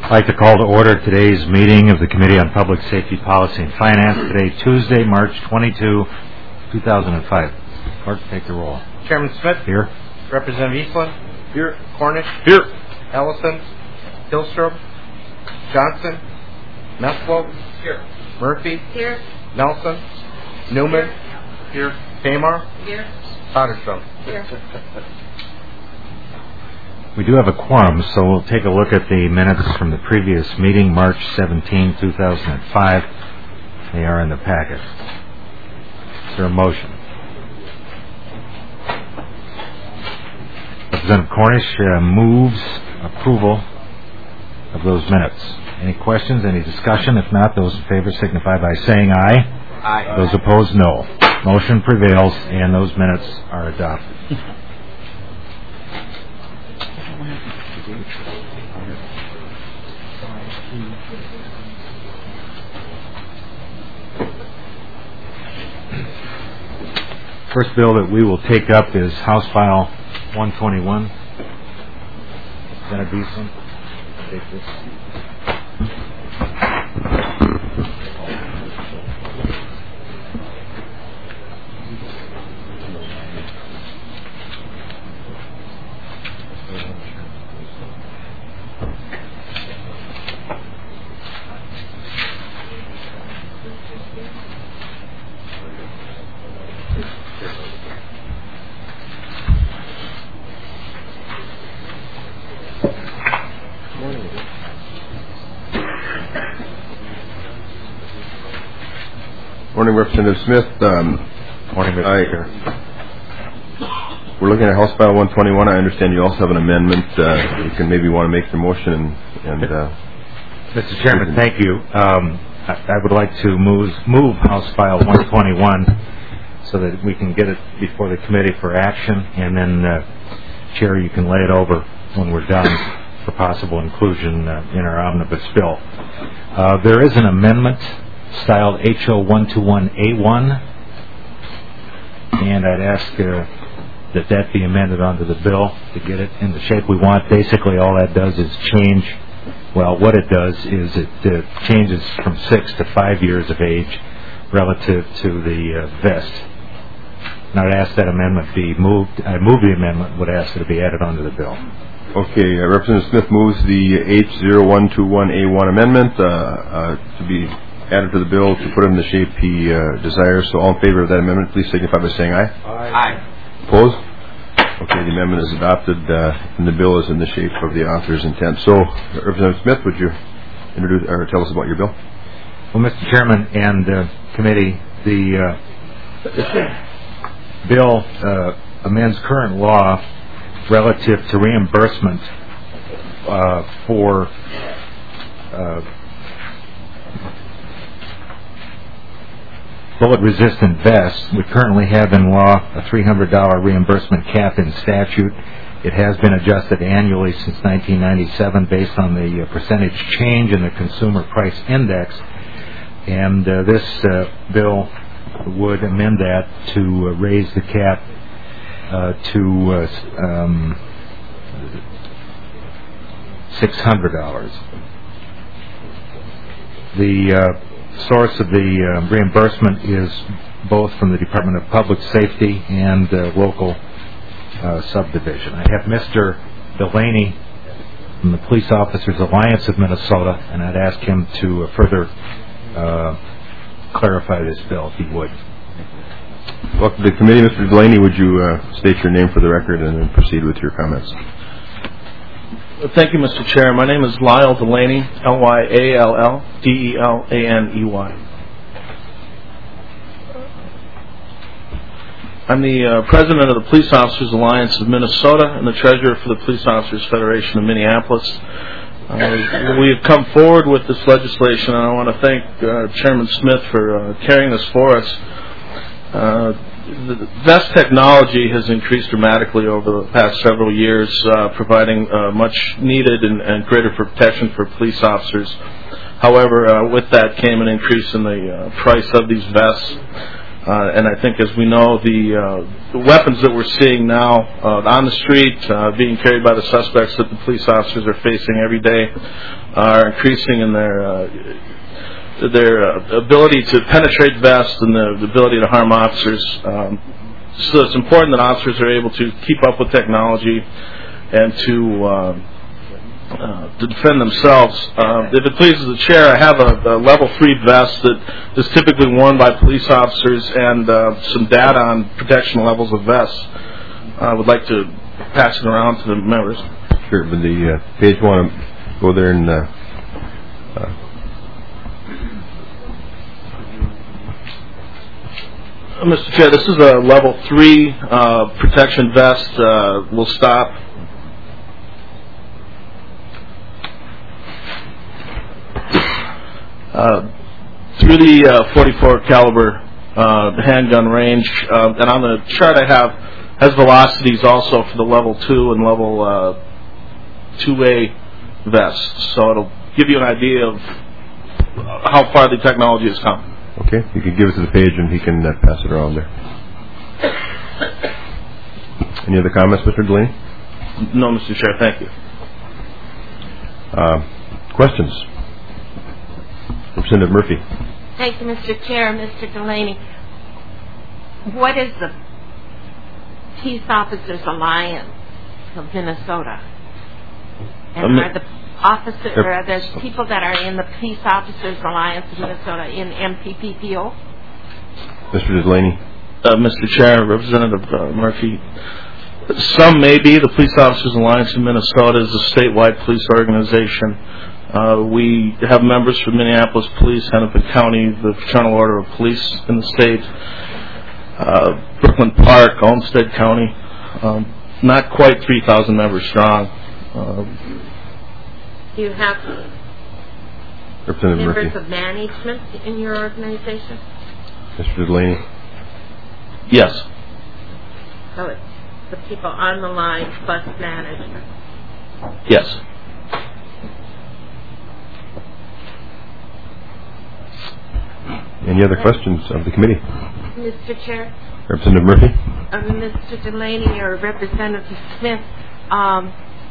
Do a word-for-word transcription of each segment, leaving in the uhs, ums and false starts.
I'd like to call to order today's meeting of the Committee on Public Safety, Policy, and Finance. Today, Tuesday, March twenty-second, two thousand five. Clerk, take the roll. Chairman Smith. Here. Representative Eastland. Here. Cornish. Here. Ellison. Hillstrom. Johnson. Meslow. Here. Murphy. Here. Nelson. Newman. Here. Tamar. Here. Potterstrom. Here. We do have a quorum, so we'll take a look at the minutes from the previous meeting, March seventeenth, two thousand five. They are in the packet. Is there a motion? Representative Cornish uh, moves approval of those minutes. Any questions, any discussion? If not, those in favor signify by saying aye. Aye. Those opposed, no. Motion prevails, and those minutes are adopted. First bill that we will take up is House File one twenty-one. Senator Beeson, take this. Morning, Representative Smith. Um, Morning, Mister I, Chair. We're looking at House File one twenty-one. I understand you also have an amendment. Uh, you can maybe want to make the motion and... and uh, Mister Chairman, thank you. Um, I, I would like to move, move House File one twenty-one so that we can get it before the committee for action, and then, uh, Chair, you can lay it over when we're done for possible inclusion uh, in our omnibus bill. Uh, there is an amendment styled H O one twenty-one A one, and I'd ask uh, that that be amended onto the bill to get it in the shape we want. Basically, all that does is change, well, what it does is it uh, changes from six to five years of age relative to the uh, vest. And I'd ask that amendment be moved. I move the amendment, would ask that it be added onto the bill. okay, uh, Representative Smith moves the H zero one two one A one amendment uh, uh, to be added to the bill to put it in the shape he uh, desires. So all in favor of that amendment, please signify by saying aye. Aye. Aye. Opposed? Okay, the amendment is adopted, uh, and the bill is in the shape of the author's intent. So, Representative Smith, would you introduce or tell us about your bill? Well, Mister Chairman and uh, committee, the uh, bill uh, amends current law relative to reimbursement uh, for uh, bullet-resistant vests. We currently have in law a three hundred dollars reimbursement cap in statute. It has been adjusted annually since nineteen ninety-seven based on the uh, percentage change in the Consumer Price Index. And uh, this uh, bill would amend that to uh, raise the cap uh, to uh, um, six hundred dollars. The uh, source of the uh, reimbursement is both from the Department of Public Safety and uh, local uh, subdivision. I have Mister Delaney from the Police Officers Alliance of Minnesota, and I'd ask him to uh, further uh, clarify this bill, if he would. Welcome to the committee. Mister Delaney, would you uh, state your name for the record and then proceed with your comments? Thank you, Mister Chair. My name is Lyle Delaney, L Y A L L D E L A N E Y. I'm the uh, president of the Police Officers Alliance of Minnesota and the treasurer for the Police Officers Federation of Minneapolis. Uh, we have come forward with this legislation, and I want to thank uh, Chairman Smith for uh, carrying this for us. Uh, The vest technology has increased dramatically over the past several years, uh, providing uh, much needed and, and greater protection for police officers. However, uh, with that came an increase in the uh, price of these vests. Uh, and I think, as we know, the, uh, the weapons that we're seeing now uh, on the street uh, being carried by the suspects that the police officers are facing every day are increasing in their uh, their uh, ability to penetrate vests and the, the ability to harm officers. Um, so it's important that officers are able to keep up with technology and to uh, uh, to defend themselves. Uh, if it pleases the chair, I have a, a level three vest that is typically worn by police officers and uh, some data on protection levels of vests. I would like to pass it around to the members. Sure, but the uh, page want to go there and. Uh, uh, Mister Chair, this is a level three uh, protection vest. Uh, we'll stop. Uh, through the uh, forty-four caliber uh, handgun range, uh, and on the chart I have has velocities also for the level two and level uh, two A vests, so it'll give you an idea of how far the technology has come. Okay, you can give it to the page and he can uh, pass it around there. Any other comments, Mister Delaney? No, Mister Chair, thank you. Uh, questions? Representative Murphy. Thank you, Mister Chair. Mister Delaney, what is the Peace Officers Alliance of Minnesota? And Um, are the officers, or are there people that are in the Peace Officers Alliance of Minnesota in M P P P O? Mister Delaney. Uh, Mister Chair, Representative uh, Murphy, some may be. The Police Officers Alliance in Minnesota is a statewide police organization. Uh, we have members from Minneapolis Police, Hennepin County, the Fraternal Order of Police in the state, uh, Brooklyn Park, Olmsted County. Um, not quite three thousand members strong. Uh, Do you have Representative members Murphy. of management in your organization? Mister Delaney. yes. So it's the people on the line plus management. Yes. Any other questions of the committee? Mister Chair? Representative Murphy. Uh, Mister Delaney or Representative Smith, um,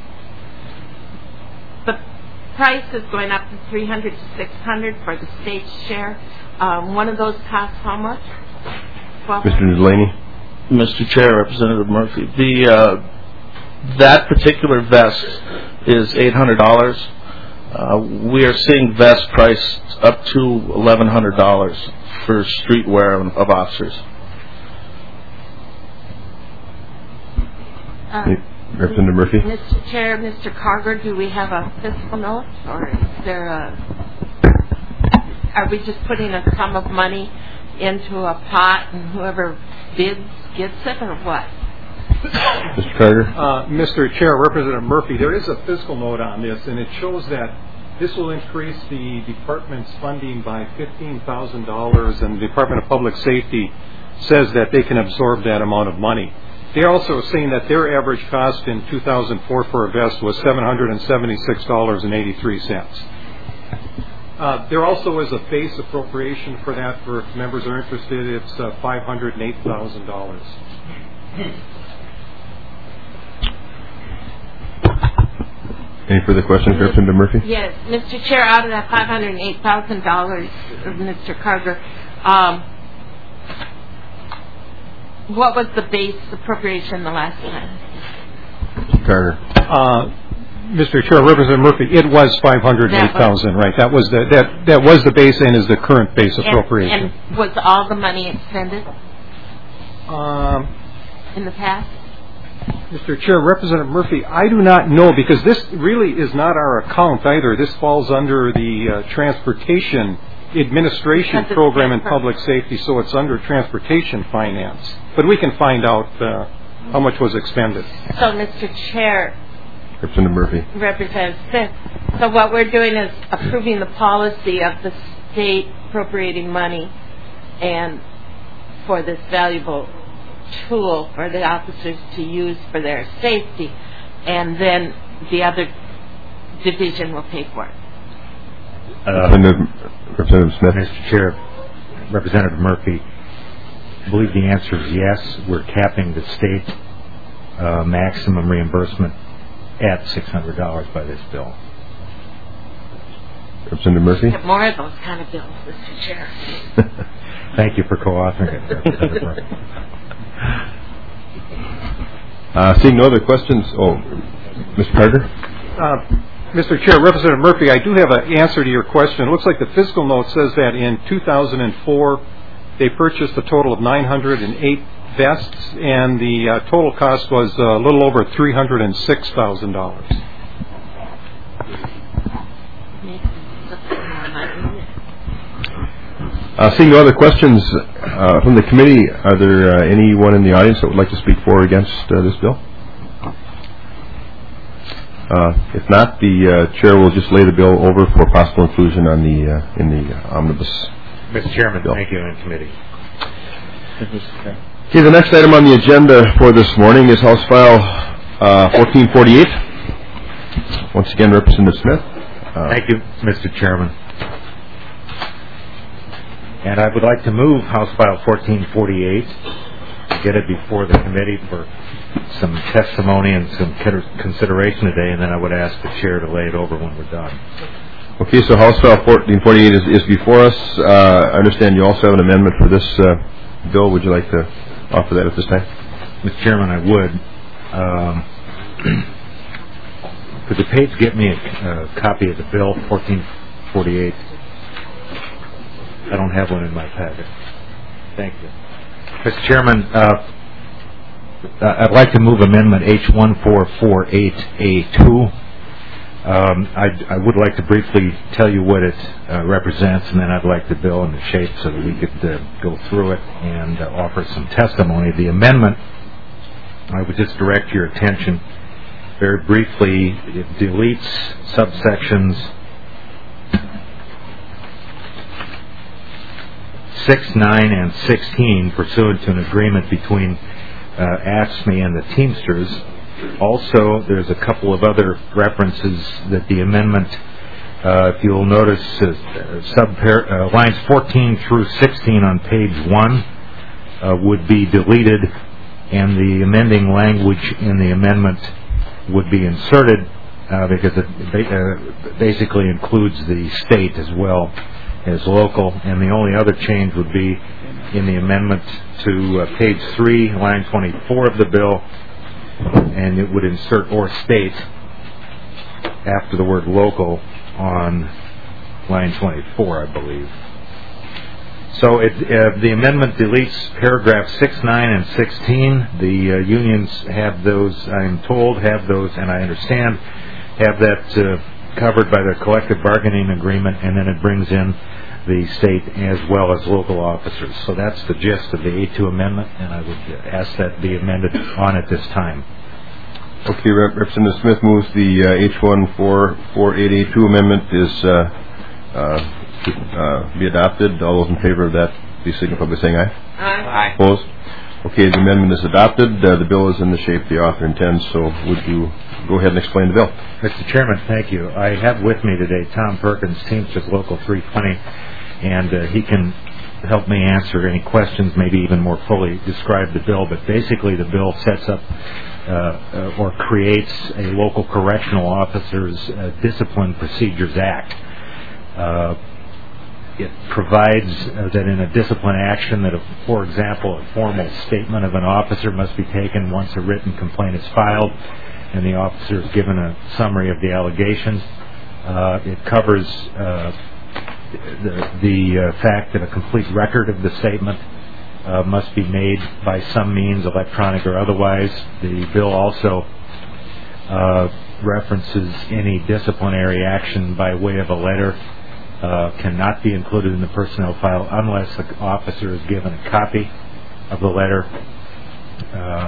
the price is going up from three hundred to six hundred for the state share. Um, one of those costs how much? twelve hundred? Mister Delaney. Mister Chair, Representative Murphy, the uh, that particular vest is eight hundred dollars. Uh, we are seeing vests priced up to eleven hundred dollars for streetwear of officers. Uh, Representative Murphy. Mister Chair, Mister Carger, do we have a fiscal note, or is there a? Are we just putting a sum of money into a pot, and whoever bids gets it, or what? Mister Carter. Uh, Mister Chair, Representative Murphy, there is a fiscal note on this, and it shows that this will increase the department's funding by fifteen thousand dollars, and the Department of Public Safety says that they can absorb that amount of money. They're also saying that their average cost in two thousand four for a vest was seven hundred seventy-six dollars and eighty-three cents. Uh, there also is a base appropriation for that. For if members are interested, it's uh, five hundred eight thousand dollars. Any further questions, Representative Murphy? Yes, Mister Chair, out of that five hundred eight thousand dollars, Mister Carger, um, what was the base appropriation the last time? Mister Carter. Uh, Mister Chair, Representative Murphy, it was five hundred eight thousand dollars, right? That was the that that was the base and is the current base appropriation. And, and was all the money expended Um, in the past? Mister Chair, Representative Murphy, I do not know, because this really is not our account either. This falls under the uh, Transportation Administration Program in Public Safety, so it's under Transportation Finance. But we can find out uh, how much was expended. So, Mister Chair, Representative Murphy. Representative Smith, so what we're doing is approving the policy of the state appropriating money and for this valuable tool for the officers to use for their safety, and then the other division will pay for it. Uh, Representative, Representative Smith. Mister Chair, Representative Murphy, believe the answer is yes. We're capping the state uh, maximum reimbursement at six hundred dollars by this bill. Representative Murphy? Get more of those kind of bills, Mister Chair. Thank you for co-authoring it, Representative Murphy. Uh, seeing no other questions, oh, Mister Carter? Uh, Mister Chair, Representative Murphy, I do have an answer to your question. It looks like the fiscal note says that in two thousand four they purchased a total of nine hundred eight vests, and the uh, total cost was a little over three hundred six thousand dollars. Uh, seeing no other questions uh, from the committee, are there uh, anyone in the audience that would like to speak for or against uh, this bill? Uh, if not, the uh, chair will just lay the bill over for possible inclusion on the uh, in the uh, omnibus. Mister Chairman, bill. thank you, and committee. Okay, the next item on the agenda for this morning is House File uh, fourteen forty-eight. Once again, Representative Smith. Uh, Thank you, Mister Chairman. And I would like to move House File fourteen forty-eight to get it before the committee for some testimony and some consideration today, and then I would ask the chair to lay it over when we're done. Okay, so House File fourteen forty-eight is, is before us. Uh, I understand you also have an amendment for this uh, bill. Would you like to offer that at this time? Mister Chairman, I would. Um, could the page get me a uh, copy of the bill, fourteen forty-eight? I don't have one in my packet. Thank you. Mister Chairman, uh, I'd like to move Amendment H one four four eight A two. Um, I'd, I would like to briefly tell you what it uh, represents, and then I'd like the bill in the shape so that we could uh, go through it and uh, offer some testimony. The amendment, I would just direct your attention very briefly. It deletes subsections six, nine, and sixteen pursuant to an agreement between uh, A F S C M E and the Teamsters. Also, there's a couple of other references that the amendment, uh, if you'll notice, uh, subpar- uh, lines fourteen through sixteen on page one uh, would be deleted, and the amending language in the amendment would be inserted uh, because it ba- uh, basically includes the state as well as local, and the only other change would be in the amendment to uh, page three, line twenty-four of the bill, and it would insert or state after the word local on line twenty-four, I believe. So it, uh, the amendment deletes paragraph six, nine, and sixteen. The uh, unions have those, I'm told, have those, and I understand, have that uh, covered by the collective bargaining agreement, and then it brings in the state as well as local officers. So that's the gist of the A two amendment, and I would ask that be amended on at this time. Okay, Rep- Representative Smith moves the uh, H one four four eight A two amendment is uh, uh, to uh, be adopted. All those in favor of that, please signify by saying aye. Aye. Opposed? Okay, the amendment is adopted. Uh, the bill is in the shape the author intends, so would you go ahead and explain the bill? Mister Chairman, thank you. I have with me today Tom Perkins, Teamsters Local three twenty, and uh, he can help me answer any questions, maybe even more fully describe the bill. But basically the bill sets up uh, uh, or creates a Local Correctional Officers uh, Discipline Procedures Act. Uh, It provides uh, that in a discipline action that, if, for example, a formal statement of an officer must be taken once a written complaint is filed and the officer is given a summary of the allegations. Uh, it covers uh, the, the uh, fact that a complete record of the statement uh, must be made by some means, electronic or otherwise. The bill also uh, references any disciplinary action by way of a letter Uh, cannot be included in the personnel file unless the officer is given a copy of the letter. Uh,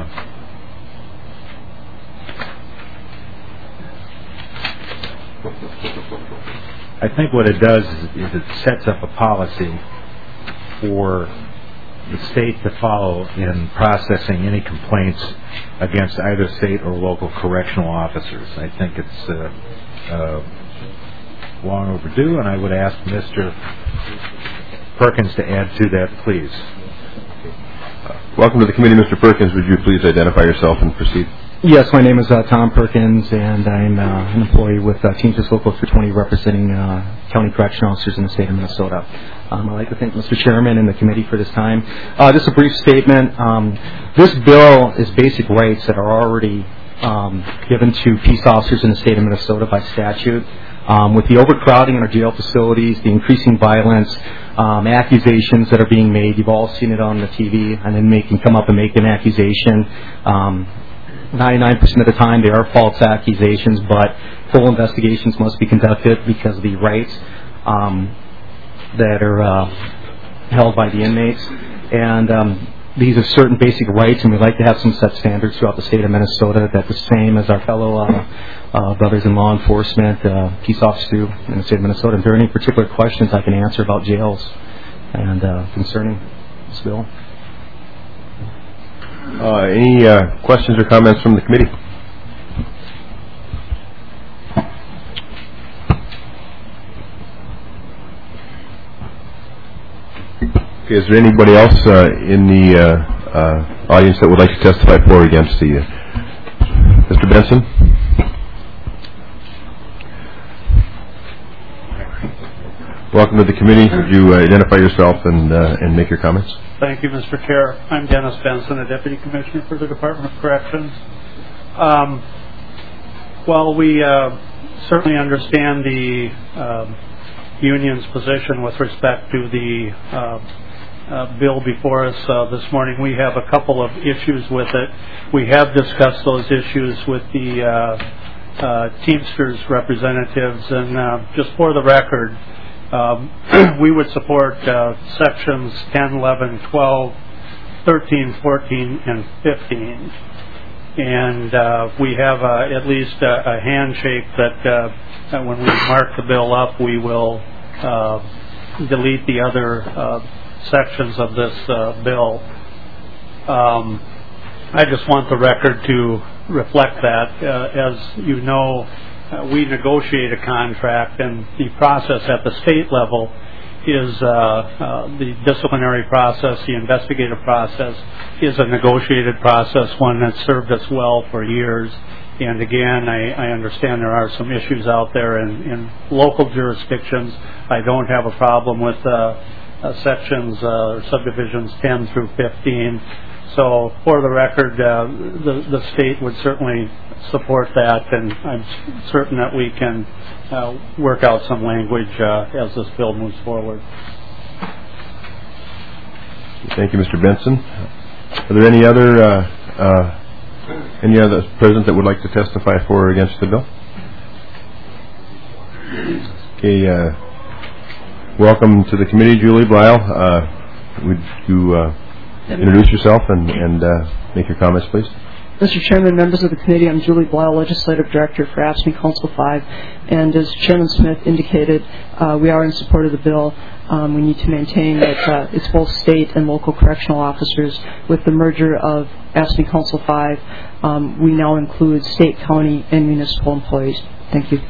I think what it does is, is it sets up a policy for the state to follow in processing any complaints against either state or local correctional officers. I think it's uh, uh, long overdue, and I would ask Mister Perkins to add to that, please. Welcome to the committee, Mister Perkins. Would you please identify yourself and proceed? Yes, my name is uh, Tom Perkins, and I'm uh, an employee with uh, Teamsters Local three twenty, representing uh, county correctional officers in the state of Minnesota. Um, I'd like to thank Mister Chairman and the committee for this time. Uh, just a brief statement. Um, this bill is basic rights that are already um, given to peace officers in the state of Minnesota by statute. Um, with the overcrowding in our jail facilities, the increasing violence, um, accusations that are being made, you've all seen it on the T V, and then make can come up and make an accusation. Um, ninety-nine percent of the time they are false accusations, but full investigations must be conducted because of the rights um, that are uh, held by the inmates. And um, these are certain basic rights, and we'd like to have some set standards throughout the state of Minnesota that's the same as our fellow uh, uh, brothers in law enforcement, uh, peace officers do in the state of Minnesota. If there are any particular questions I can answer about jails and uh, concerning this bill. Uh, any uh, questions or comments from the committee? Okay, is there anybody else uh, in the uh, uh, audience that would like to testify for or against the uh, Mister Benson? Welcome to the committee. Would you uh, identify yourself and uh, and make your comments? Thank you, Mister Chair. I'm Dennis Benson, a Deputy Commissioner for the Department of Corrections. Um, while we uh, certainly understand the uh, union's position with respect to the uh, uh, bill before us uh, this morning, we have a couple of issues with it. We have discussed those issues with the uh, uh, Teamsters representatives, and uh, just for the record, Um, we would support uh, sections ten, eleven, twelve, thirteen, fourteen, and fifteen. And uh, we have uh, at least a, a handshake that, uh, that when we mark the bill up, we will uh, delete the other uh, sections of this uh, bill. Um, I just want the record to reflect that. Uh, as you know, Uh, we negotiate a contract, and the process at the state level is uh, uh, the disciplinary process, the investigative process is a negotiated process, one that's served us well for years. And again, I, I understand there are some issues out there in, in local jurisdictions. I don't have a problem with uh, uh, sections uh, or subdivisions ten through fifteen. So, for the record, uh, the, the state would certainly support that, and I'm certain that we can uh, work out some language uh, as this bill moves forward. Thank you, Mister Benson. Are there any other uh, uh, any other president that would like to testify for or against the bill? Okay. Uh, welcome to the committee, Julie Blyle. Uh, would you uh, introduce yourself and, and uh, make your comments, please? Mister Chairman, members of the committee, I'm Julie Blyle, Legislative Director for AFSCME Council five, and as Chairman Smith indicated, uh, we are in support of the bill. Um, we need to maintain that uh, it's both state and local correctional officers. With the merger of AFSCME Council five, um, we now include state, county, and municipal employees. Thank you.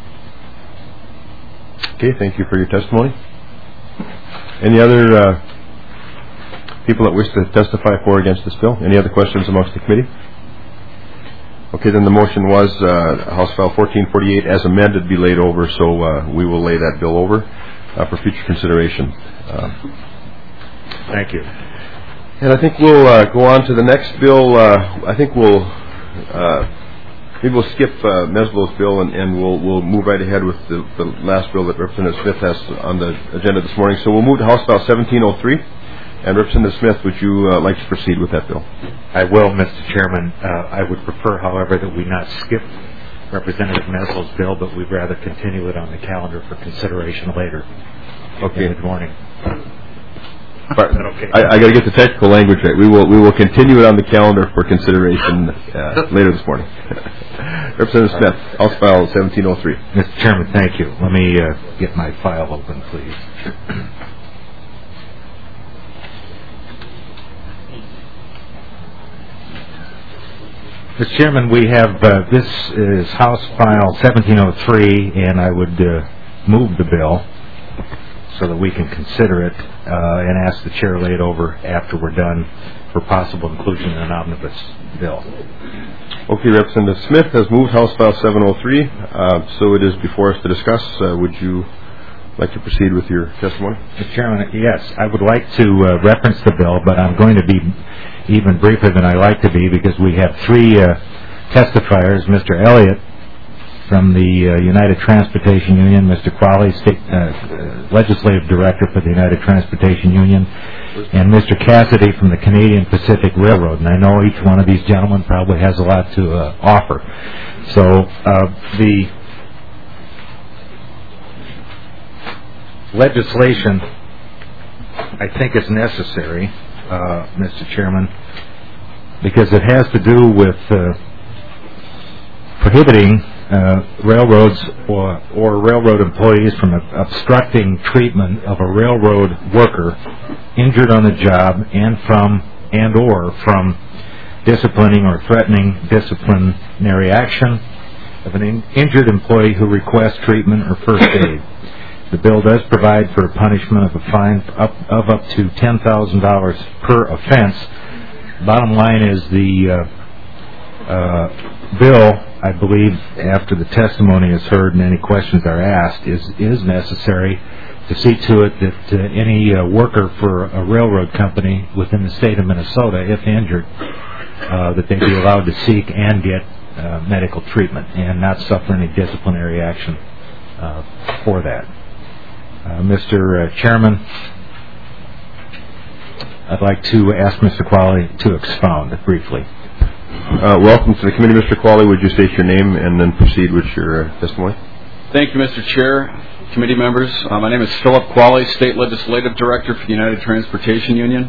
Okay, thank you for your testimony. Any other uh, people that wish to testify for or against this bill? Any other questions amongst the committee? Okay, then the motion was uh, House File fourteen forty-eight as amended be laid over, so uh, we will lay that bill over uh, for future consideration. Uh, Thank you. and I think we'll uh, go on to the next bill. Uh, I think we'll uh, maybe we'll skip uh, Meslow's bill and, and we'll we'll move right ahead with the, the last bill that Representative Smith has on the agenda this morning. So we'll move to House File seventeen oh three. And Representative Smith, would you uh, like to proceed with that bill? I will, Mister Chairman. Uh, I would prefer, however, that we not skip Representative Meslow's bill, but we'd rather continue it on the calendar for consideration later. Okay. Good morning. But okay? I, I got to get the technical language right. We will we will continue it on the calendar for consideration uh, later this morning. Representative Smith, House File seventeen oh three. Mister Chairman, thank you. Let me uh, get my file open, please. Mister Chairman, we have, uh, this is House File seventeen oh three, and I would uh, move the bill. So so that we can consider it uh, and ask the chair to lay it over after we're done for possible inclusion in an omnibus bill. Okay, Representative Smith has moved House File seven oh three, uh, so it is before us to discuss. Uh, would you like to proceed with your testimony? Mister Chairman, yes, I would like to uh, reference the bill, but I'm going to be even briefer than I like to be because we have three uh, testifiers, Mister Elliott from the uh, United Transportation Union, Mister Qualley, State uh, uh, Legislative Director for the United Transportation Union, and Mister Cassidy from the Canadian Pacific Railroad. And I know each one of these gentlemen probably has a lot to uh, offer. So uh, the legislation, I think, is necessary, uh, Mister Chairman, because it has to do with uh, prohibiting Uh, railroads or, or railroad employees from obstructing treatment of a railroad worker injured on the job and from and or from disciplining or threatening disciplinary action of an in- injured employee who requests treatment or first aid. The bill does provide for a punishment of a fine up, of up to ten thousand dollars per offense. Bottom line is the uh, uh, bill, I believe, after the testimony is heard and any questions are asked, is is necessary to see to it that uh, any uh, worker for a railroad company within the state of Minnesota, if injured, uh, that they be allowed to seek and get uh, medical treatment and not suffer any disciplinary action uh, for that. Uh, Mister Uh, Chairman, I'd like to ask Mister Qualley to expound briefly. Uh, welcome to the committee, Mister Qualley. Would you state your name and then proceed with your uh, testimony? Thank you, Mister Chair, committee members. Uh, my name is Philip Qualley, State Legislative Director for the United Transportation Union.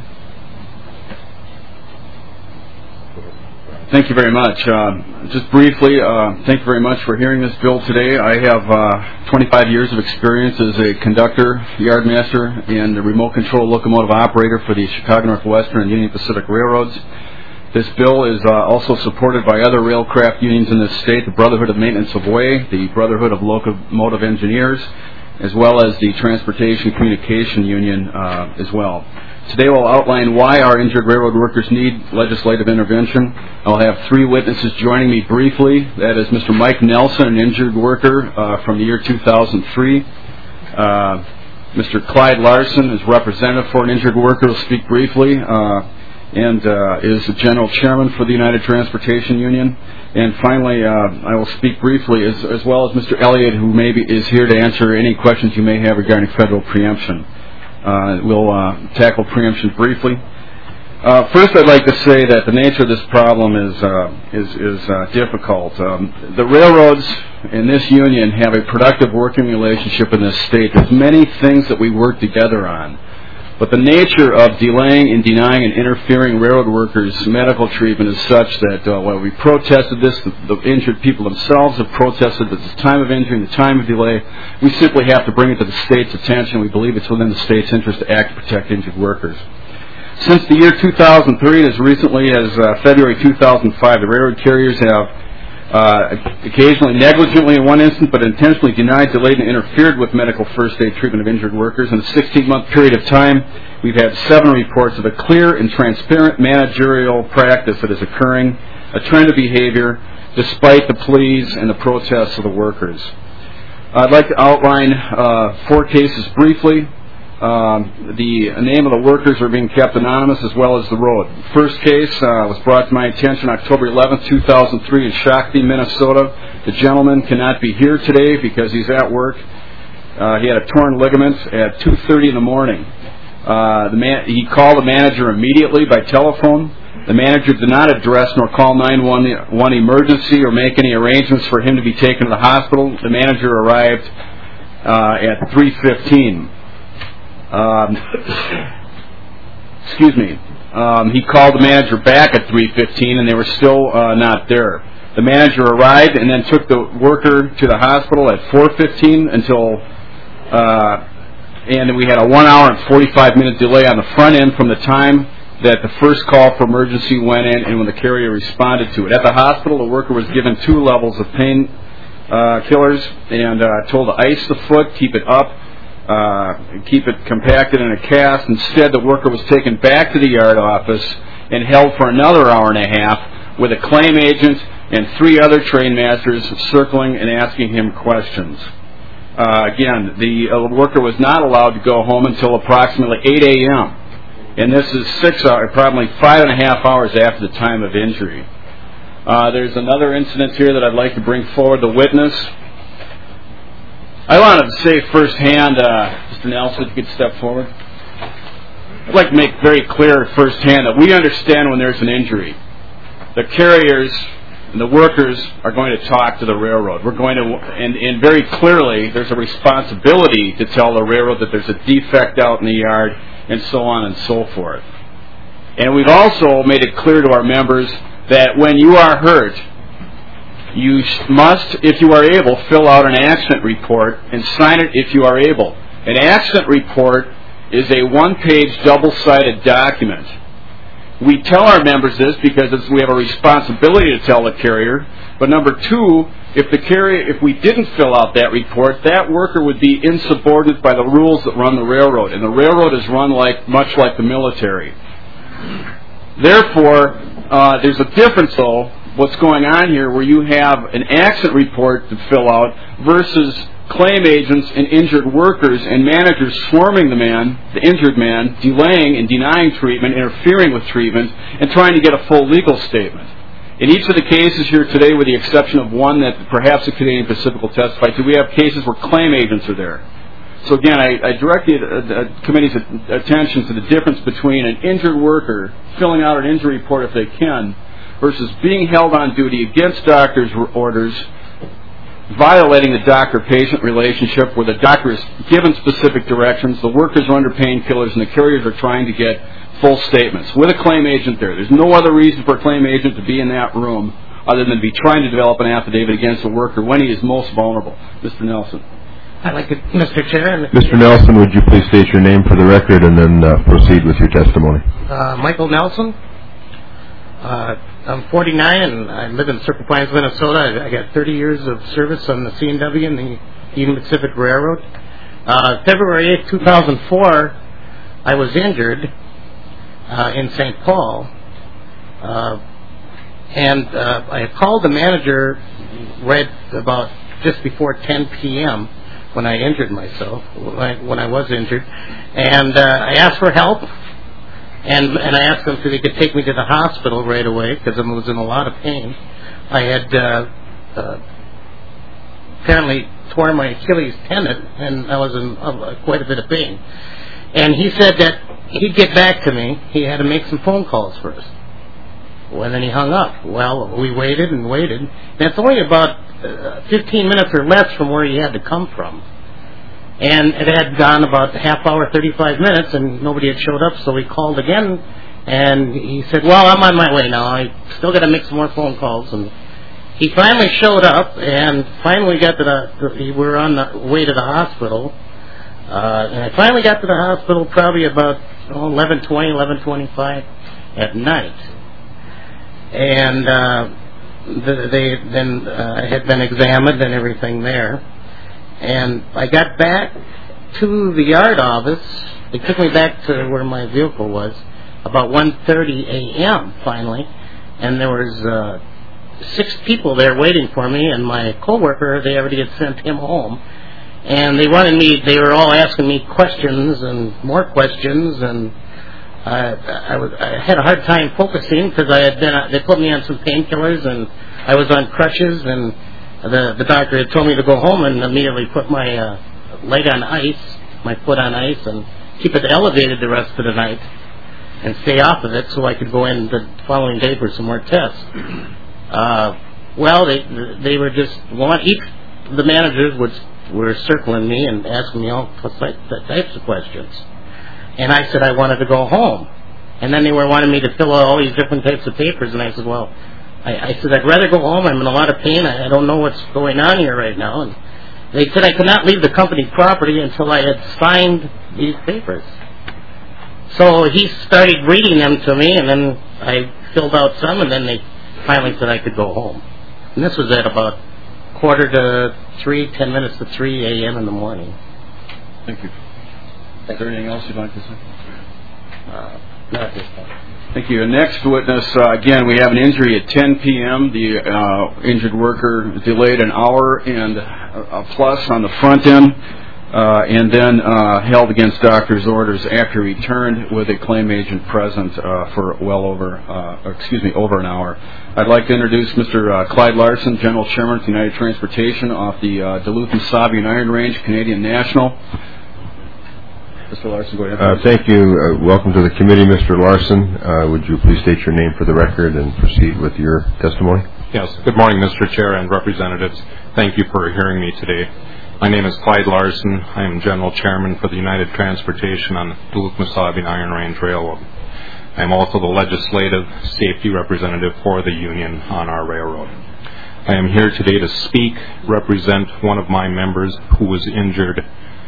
Thank you very much. Uh, just briefly, uh, thank you very much for hearing this bill today. I have uh, twenty-five years of experience as a conductor, yardmaster, and a remote control locomotive operator for the Chicago Northwestern and Union Pacific Railroads. This bill is uh, also supported by other railcraft unions in this state, the Brotherhood of Maintenance of Way, the Brotherhood of Locomotive Engineers, as well as the Transportation Communication Union uh, as well. Today we'll outline why our injured railroad workers need legislative intervention. I'll have three witnesses joining me briefly. That is Mister Mike Nelson, an injured worker uh, from the year two thousand three. Uh, Mister Clyde Larson is representative for an injured worker. Will speak briefly. Uh, and uh, is the General Chairman for the United Transportation Union. And finally, uh, I will speak briefly, as, as well as Mister Elliott, who maybe is here to answer any questions you may have regarding federal preemption. Uh, we'll uh, tackle preemption briefly. Uh, first, I'd like to say that the nature of this problem is uh, is, is uh, difficult. Um, the railroads in this union have a productive working relationship in this state. There's many things that we work together on. But the nature of delaying and denying and interfering railroad workers' medical treatment is such that uh, while we protested this, the, the injured people themselves have protested at the time of injury and the time of delay. We simply have to bring it to the state's attention. We believe it's within the state's interest to act to protect injured workers. Since the year two thousand three, as recently as uh, February two thousand five, the railroad carriers have uh, occasionally negligently in one instance, but intentionally denied, delayed, and interfered with medical first aid treatment of injured workers. In a sixteen-month period of time, we've had seven reports of a clear and transparent managerial practice that is occurring, a trend of behavior, despite the pleas and the protests of the workers. I'd like to outline uh, four cases briefly. Um, the name of the workers are being kept anonymous, as well as the road. First case uh, was brought to my attention October eleventh, two thousand three in Shakopee, Minnesota. The gentleman cannot be here today because he's at work. Uh, he had a torn ligament at two thirty in the morning. Uh, the man, he called the manager immediately by telephone. The manager did not address nor call nine one one emergency or make any arrangements for him to be taken to the hospital. The manager arrived uh, at three fifteen. Um, excuse me. Um, he called the manager back at three fifteen, and they were still uh, not there. The manager arrived and then took the worker to the hospital at four fifteen until, uh, and we had a one hour and forty-five minute delay on the front end from the time that the first call for emergency went in and when the carrier responded to it. At the hospital, the worker was given two levels of pain uh, killers and uh, told to ice the foot, keep it up. uh, keep it compacted in a cast. Instead, the worker was taken back to the yard office and held for another hour and a half with a claim agent and three other train masters circling and asking him questions. Uh, again, the uh, worker was not allowed to go home until approximately eight a.m., and this is six hours, probably five and a half hours after the time of injury. Uh, there's another incident here that I'd like to bring forward, the witness. I wanted to say firsthand, uh, Mister Nelson, if you could step forward. I'd like to make very clear firsthand that we understand when there's an injury. The carriers and the workers are going to talk to the railroad. We're going to, and, and very clearly, there's a responsibility to tell the railroad that there's a defect out in the yard, and so on and so forth. And we've also made it clear to our members that when you are hurt, you must, if you are able, fill out an accident report and sign it if you are able. An accident report is a one-page, double-sided document. We tell our members this because it's, we have a responsibility to tell the carrier. But number two, if the carrier, if we didn't fill out that report, that worker would be insubordinate by the rules that run the railroad, and the railroad is run like much like the military. Therefore, uh, there's a difference, though, what's going on here, where you have an accident report to fill out versus claim agents and injured workers and managers swarming the man, the injured man, delaying and denying treatment, interfering with treatment, and trying to get a full legal statement. In each of the cases here today, with the exception of one that perhaps the Canadian Pacific will testify to, we have cases where claim agents are there. So again, I, I direct the uh, committee's attention to the difference between an injured worker filling out an injury report if they can versus being held on duty against doctor's orders, violating the doctor-patient relationship where the doctor is given specific directions, the workers are under painkillers, and the carriers are trying to get full statements with a claim agent there. There's no other reason for a claim agent to be in that room other than to be trying to develop an affidavit against a worker when he is most vulnerable. Mister Nelson. I'd like to, Mister Chair. Mister Nelson, would you please state your name for the record and then uh, proceed with your testimony? Uh, Michael Nelson. Uh, I'm forty-nine and I live in Circle Pines, Minnesota. I got thirty years of service on the C and W and the Union Pacific Railroad. Uh, February eighth, two thousand four, I was injured uh, in Saint Paul. Uh, and uh, I called the manager right about just before ten p.m. when I injured myself, when I, when I was injured. And uh, I asked for help. And and I asked them if they could take me to the hospital right away because I was in a lot of pain. I had uh, uh, apparently torn my Achilles tendon, and I was in uh, quite a bit of pain. And he said that he'd get back to me. He had to make some phone calls first. Well, then he hung up. Well, we waited and waited. And it's only about uh, fifteen minutes or less from where he had to come from. And it had gone about a half hour, thirty-five minutes, and nobody had showed up, so we called again, and he said, well, I'm on my way now. I still got to make some more phone calls. And he finally showed up, and finally got to the, we were on the way to the hospital, uh, and I finally got to the hospital probably about oh, eleven twenty, eleven twenty-five at night. And uh, the, they then uh, I had been examined and everything there. And I got back to the yard office. They took me back to where my vehicle was about one thirty a.m. finally, and there was uh, six people there waiting for me. And my coworker, they already had sent him home, and they wanted me. They were all asking me questions and more questions, and uh, I was I had a hard time focusing because I had been. They put me on some painkillers, and I was on crutches and. The, the doctor had told me to go home and immediately put my uh, leg on ice, my foot on ice, and keep it elevated the rest of the night and stay off of it so I could go in the following day for some more tests. Uh, well, they they were just one. Each of the managers was were circling me and asking me all types of questions, and I said I wanted to go home, and then they were wanting me to fill out all these different types of papers, and I said, well. I, I said, I'd rather go home. I'm in a lot of pain. I, I don't know what's going on here right now. And they said I could not leave the company property until I had signed these papers. So he started reading them to me, and then I filled out some, and then they finally said I could go home. And this was at about quarter to three, ten minutes to three a.m. in the morning. Thank you. Is there anything else you'd like to say? Uh, not at this point. Thank you. Next witness, uh, again, we have an injury at ten p.m. The uh, injured worker delayed an hour and a plus on the front end, uh, and then uh, held against doctor's orders after he returned with a claim agent present uh, for well over, uh, excuse me, over an hour. I'd like to introduce Mister Uh, Clyde Larson, General Chairman of United Transportation off the uh, Duluth-Mesabi and Iron Range, Canadian National. Mister Larson, go ahead. Uh, thank you. Uh, welcome to the committee, Mister Larson. Uh, would you please state your name for the record and proceed with your testimony? Yes. Good morning, Mister Chair and representatives. Thank you for hearing me today. My name is Clyde Larson. I am General Chairman for the United Transportation on the Duluth-Mesabi and Iron Range Railroad. I am also the legislative safety representative for the union on our railroad. I am here today to speak, represent one of my members who was injured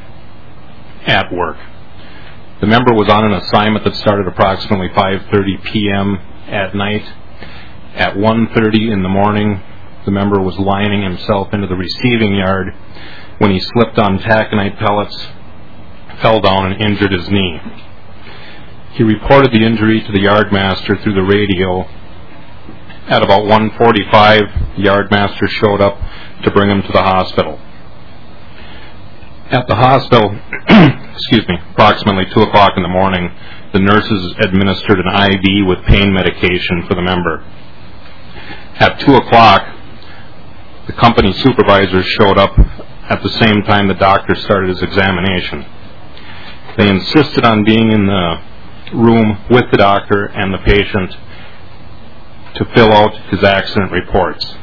at work. The member was on an assignment that started approximately five thirty p.m. at night. At one thirty in the morning, the member was lining himself into the receiving yard when he slipped on taconite pellets, fell down, and injured his knee. He reported the injury to the yardmaster through the radio. At about one forty-five, the yardmaster showed up to bring him to the hospital. At the hospital, excuse me, approximately two o'clock in the morning, the nurses administered an I V with pain medication for the member. At two o'clock, the company supervisor showed up at the same time the doctor started his examination. They insisted on being in the room with the doctor and the patient to fill out his accident reports.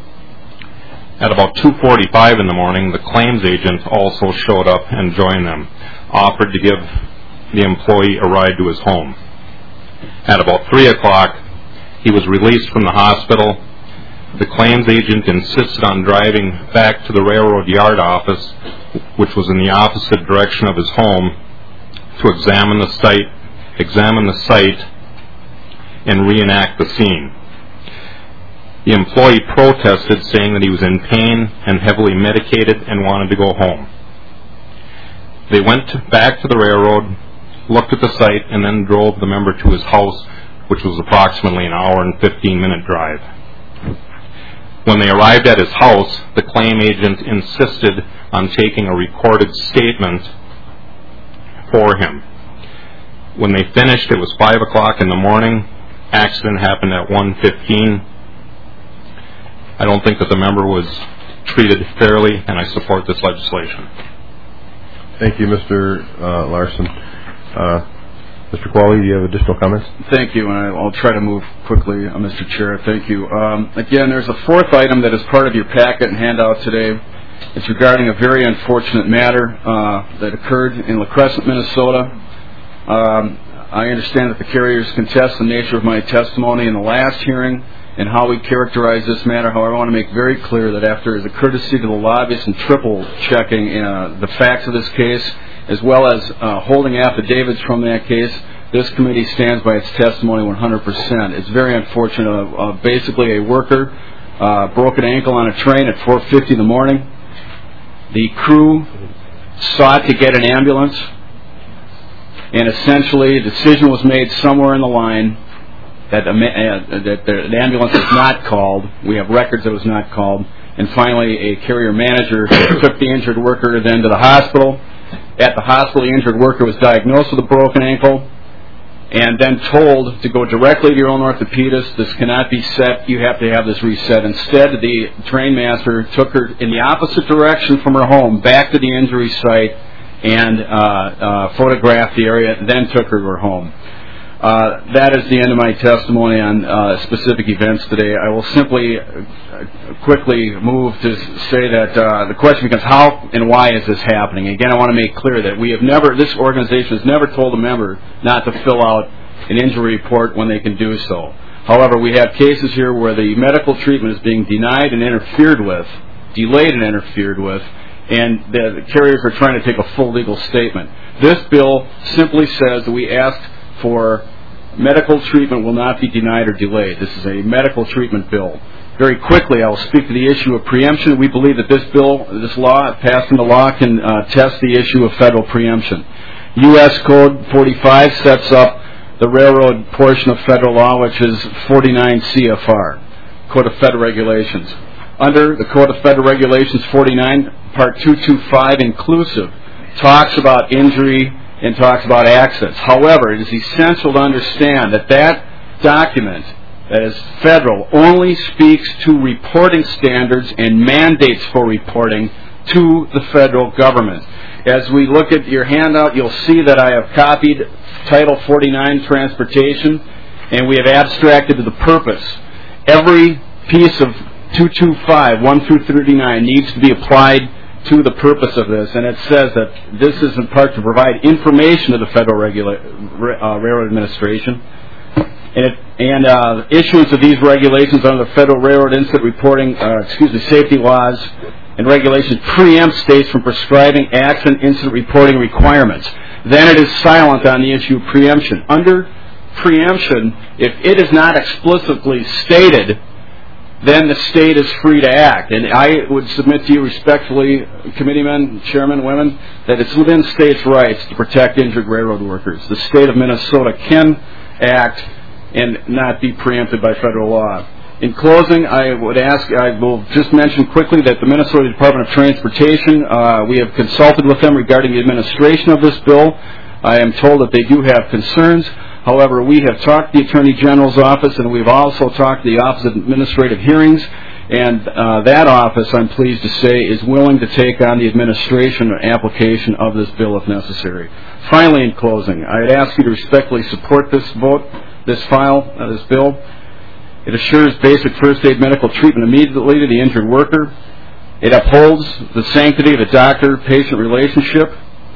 At about two forty-five in the morning, the claims agent also showed up and joined them, offered to give the employee a ride to his home. At about three o'clock, he was released from the hospital. The claims agent insisted on driving back to the railroad yard office, which was in the opposite direction of his home, to examine the site, examine the site, and reenact the scene. The employee protested, saying that he was in pain and heavily medicated and wanted to go home. They went to, back to the railroad, looked at the site, and then drove the member to his house, which was approximately an hour and fifteen minute drive. When they arrived at his house, the claim agent insisted on taking a recorded statement for him. When they finished, it was five o'clock in the morning. Accident happened at one fifteen. I don't think that the member was treated fairly, and I support this legislation. Thank you, Mister Uh, Larson. Uh, Mister Qualley, do you have additional comments? Thank you, and I'll try to move quickly, uh, Mister Chair. Thank you. Um, again, there's a fourth item that is part of your packet and handout today. It's regarding a very unfortunate matter uh, that occurred in La Crescent, Minnesota. Um, I understand that the carriers contest the nature of my testimony in the last hearing and how we characterize this matter. However, I want to make very clear that after, as a courtesy to the lobbyists and triple checking uh, the facts of this case, as well as uh, holding affidavits from that case, this committee stands by its testimony one hundred percent. It's very unfortunate. Uh, uh, basically, a worker uh, broke an ankle on a train at four fifty in the morning. The crew sought to get an ambulance, and essentially a decision was made somewhere in the line that, uh, that the ambulance was not called. We have records that it was not called. And finally, a carrier manager took the injured worker then to the hospital. At the hospital, the injured worker was diagnosed with a broken ankle and then told to go directly to your own orthopedist. This cannot be set. You have to have this reset. Instead, the train master took her in the opposite direction from her home back to the injury site and uh, uh, photographed the area, then took her to her home. Uh, that is the end of my testimony on uh, specific events today. I will simply uh, quickly move to say that uh, the question becomes how and why is this happening? Again, I want to make clear that we have never, this organization has never told a member not to fill out an injury report when they can do so. However, we have cases here where the medical treatment is being denied and interfered with, delayed and interfered with, and the, the carriers are trying to take a full legal statement. This bill simply says that we ask for medical treatment will not be denied or delayed. This is a medical treatment bill. Very quickly, I will speak to the issue of preemption. We believe that this bill, this law, passed into law, can uh, test the issue of federal preemption. U S Code forty-five sets up the railroad portion of federal law, which is forty-nine C F R, Code of Federal Regulations. Under the Code of Federal Regulations forty-nine, Part two twenty-five inclusive talks about injury and talks about accidents. However, it is essential to understand that that document that is federal only speaks to reporting standards and mandates for reporting to the federal government. As we look at your handout, you'll see that I have copied Title forty-nine, Transportation, and we have abstracted to the purpose. Every piece of two twenty-five, one through thirty-nine, needs to be applied to the purpose of this, and it says that this is in part to provide information to the Federal Regula- uh, Railroad Administration. And, it, and uh, issuance of these regulations under the Federal Railroad Incident Reporting, uh, excuse me, safety laws and regulations preempt states from prescribing accident incident reporting requirements. Then it is silent on the issue of preemption. Under preemption, if it is not explicitly stated, then the state is free to act. And I would submit to you respectfully, committeemen, chairmen, women, that it's within states' rights to protect injured railroad workers. The state of Minnesota can act and not be preempted by federal law. In closing, I would ask, I will just mention quickly that the Minnesota Department of Transportation, uh, we have consulted with them regarding the administration of this bill. I am told that they do have concerns. However, we have talked to the Attorney General's office, and we've also talked to the Office of Administrative Hearings, and uh, that office, I'm pleased to say, is willing to take on the administration or application of this bill if necessary. Finally, in closing, I'd ask you to respectfully support this vote, this file, uh, this bill. It assures basic first aid medical treatment immediately to the injured worker. It upholds the sanctity of the doctor-patient relationship.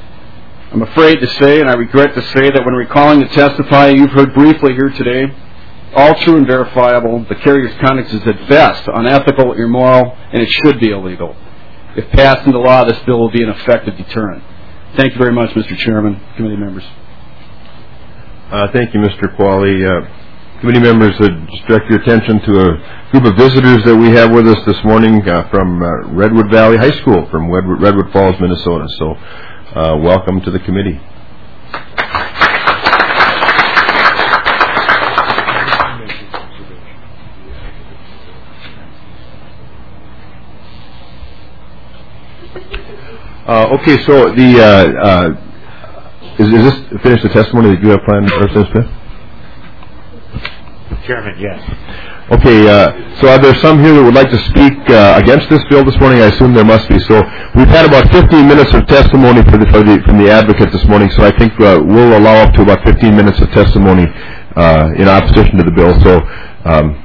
I'm afraid to say, and I regret to say, that when recalling to testify, you've heard briefly here today, all true and verifiable, the carrier's conduct is at best unethical, immoral, and it should be illegal. If passed into law, this bill will be an effective deterrent. Thank you very much, Mister Chairman, committee members. Uh, thank you, Mister Qualley. Uh, committee members, uh, just direct your attention to a group of visitors that we have with us this morning uh, from uh, Redwood Valley High School from Redwood, Redwood Falls, Minnesota. So, uh, welcome to the committee. Uh, okay, so the uh, uh, is, is this finish the testimony that you have planned, Representative Smith? Chairman, yes. Okay, uh, so are there some here that would like to speak uh, against this bill this morning? I assume there must be. So we've had about fifteen minutes of testimony for the, for the, from the advocate this morning, so I think uh, we'll allow up to about fifteen minutes of testimony uh, in opposition to the bill. So, um,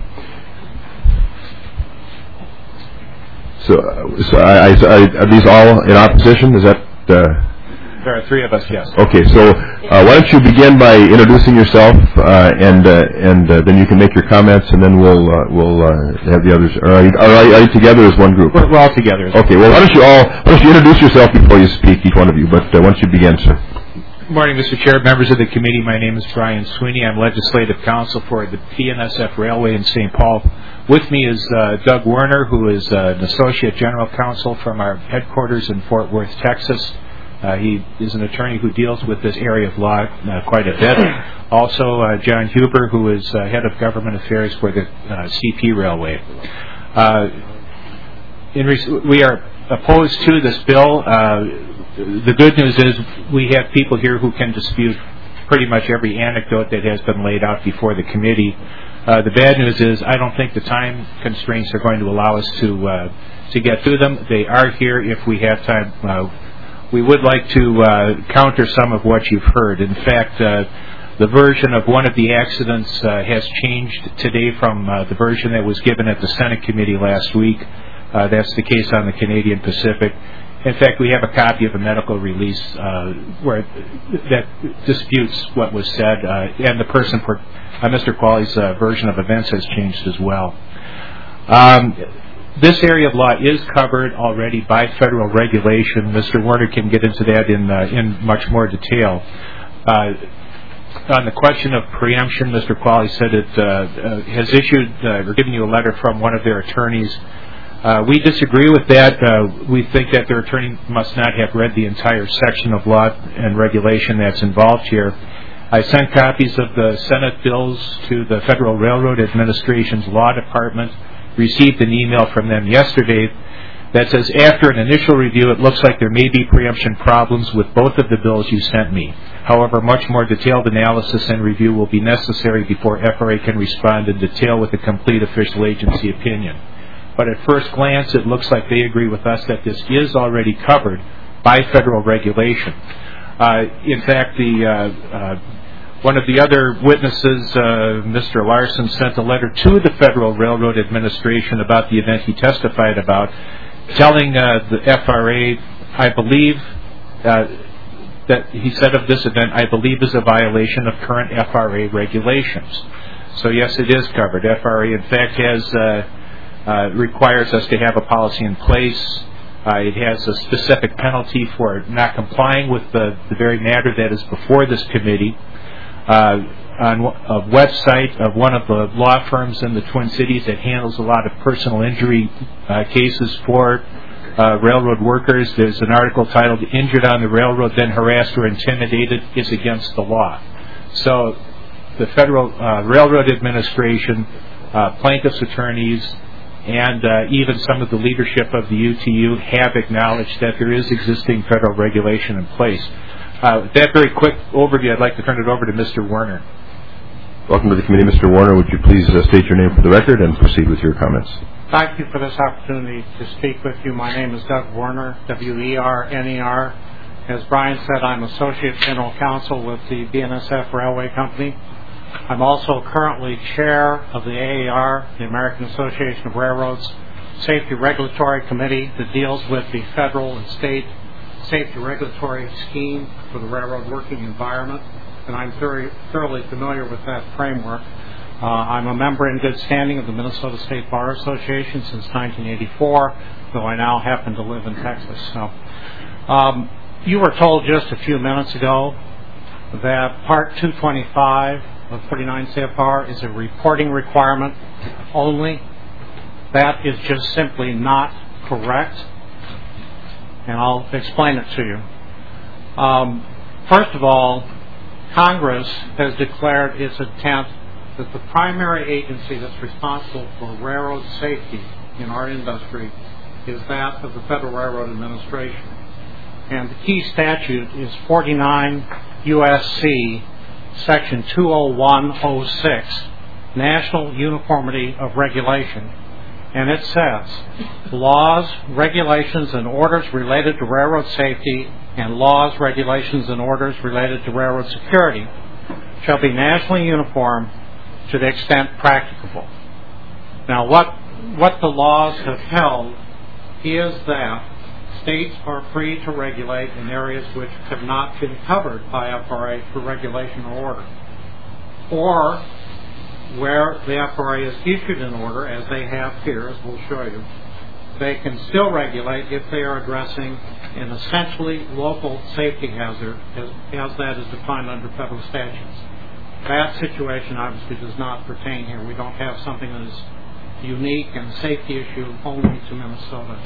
so, so I, I, are these all in opposition? Is that... Uh, There are three of us, yes. Okay, so uh, why don't you begin by introducing yourself, uh, and uh, and uh, then you can make your comments, and then we'll uh, we'll uh, have the others. Are you, are you together as one group? We're, we're all together. Okay. Well, why don't you all why don't you introduce yourself before you speak, each one of you? But uh, why don't you begin, sir? Good morning, Mister Chair, members of the committee. My name is Brian Sweeney. I'm legislative counsel for the P N S F Railway in Saint Paul. With me is uh, Doug Werner, who is uh, an associate general counsel from our headquarters in Fort Worth, Texas. Uh, he is an attorney who deals with this area of law uh, quite a bit. Also, uh, John Huber, who is uh, head of government affairs for the uh, C P Railway. Uh, in res- we are opposed to this bill. Uh, the good news is we have people here who can dispute pretty much every anecdote that has been laid out before the committee. Uh, the bad news is I don't think the time constraints are going to allow us to uh, to get through them. They are here if we have time. Uh, We would like to uh, counter some of what you've heard. In fact, uh, the version of one of the accidents uh, has changed today from uh, the version that was given at the Senate committee last week. Uh, that's the case on the Canadian Pacific. In fact, we have a copy of a medical release uh, where that disputes what was said, uh, and the person for uh, Mister Qualley's uh, version of events has changed as well. Um, This area of law is covered already by federal regulation. Mister Werner can get into that in uh, in much more detail. Uh, on the question of preemption, Mister Qualley said it uh, uh, has issued uh, or given you a letter from one of their attorneys. Uh, we disagree with that. Uh, we think that their attorney must not have read the entire section of law and regulation that's involved here. I sent copies of the Senate bills to the Federal Railroad Administration's Law Department, received an email from them yesterday that says, after an initial review, it looks like there may be preemption problems with both of the bills you sent me. However, much more detailed analysis and review will be necessary before F R A can respond in detail with a complete official agency opinion. But at first glance, it looks like they agree with us that this is already covered by federal regulation. Uh, in fact, the uh, uh, one of the other witnesses, uh, Mister Larson, sent a letter to the Federal Railroad Administration about the event he testified about, telling uh, the F R A, I believe, uh, that he said of this event, I believe is a violation of current F R A regulations. So yes, it is covered. F R A, in fact, has uh, uh, requires us to have a policy in place. Uh, it has a specific penalty for not complying with the, the very matter that is before this committee. Uh, on a website of one of the law firms in the Twin Cities that handles a lot of personal injury uh, cases for uh, railroad workers, there's an article titled, Injured on the Railroad, Then Harassed or Intimidated is Against the Law. So the Federal uh, Railroad Administration, uh, plaintiffs' attorneys, and uh, even some of the leadership of the U T U have acknowledged that there is existing federal regulation in place. Uh, with that very quick overview, I'd like to turn it over to Mister Werner. Welcome to the committee, Mister Warner. Would you please uh, state your name for the record and proceed with your comments? Thank you for this opportunity to speak with you. My name is Doug Werner, W E R N E R. As Brian said, I'm Associate General Counsel with the B N S F Railway Company. I'm also currently Chair of the A A R, the American Association of Railroads, Safety Regulatory Committee that deals with the federal and state safety regulatory scheme for the railroad working environment, and I'm very thoroughly familiar with that framework. Uh, I'm a member in good standing of the Minnesota State Bar Association since nineteen eighty-four, though I now happen to live in Texas. So, um, you were told just a few minutes ago that Part two twenty-five of forty-nine C F R is a reporting requirement only. That is just simply not correct, and I'll explain it to you. Um, first of all, Congress has declared its intent that the primary agency that's responsible for railroad safety in our industry is that of the Federal Railroad Administration. And the key statute is forty-nine U S C Section two oh one oh six, National Uniformity of Regulation. And it says, laws, regulations, and orders related to railroad safety and laws, regulations, and orders related to railroad security shall be nationally uniform to the extent practicable. Now, what, what the laws have held is that states are free to regulate in areas which have not been covered by F R A for regulation or order, or where the F R A has issued an order, as they have here, as we'll show you, they can still regulate if they are addressing an essentially local safety hazard, as, as that is defined under federal statutes. That situation obviously does not pertain here. We don't have something that is unique and a safety issue only to Minnesota.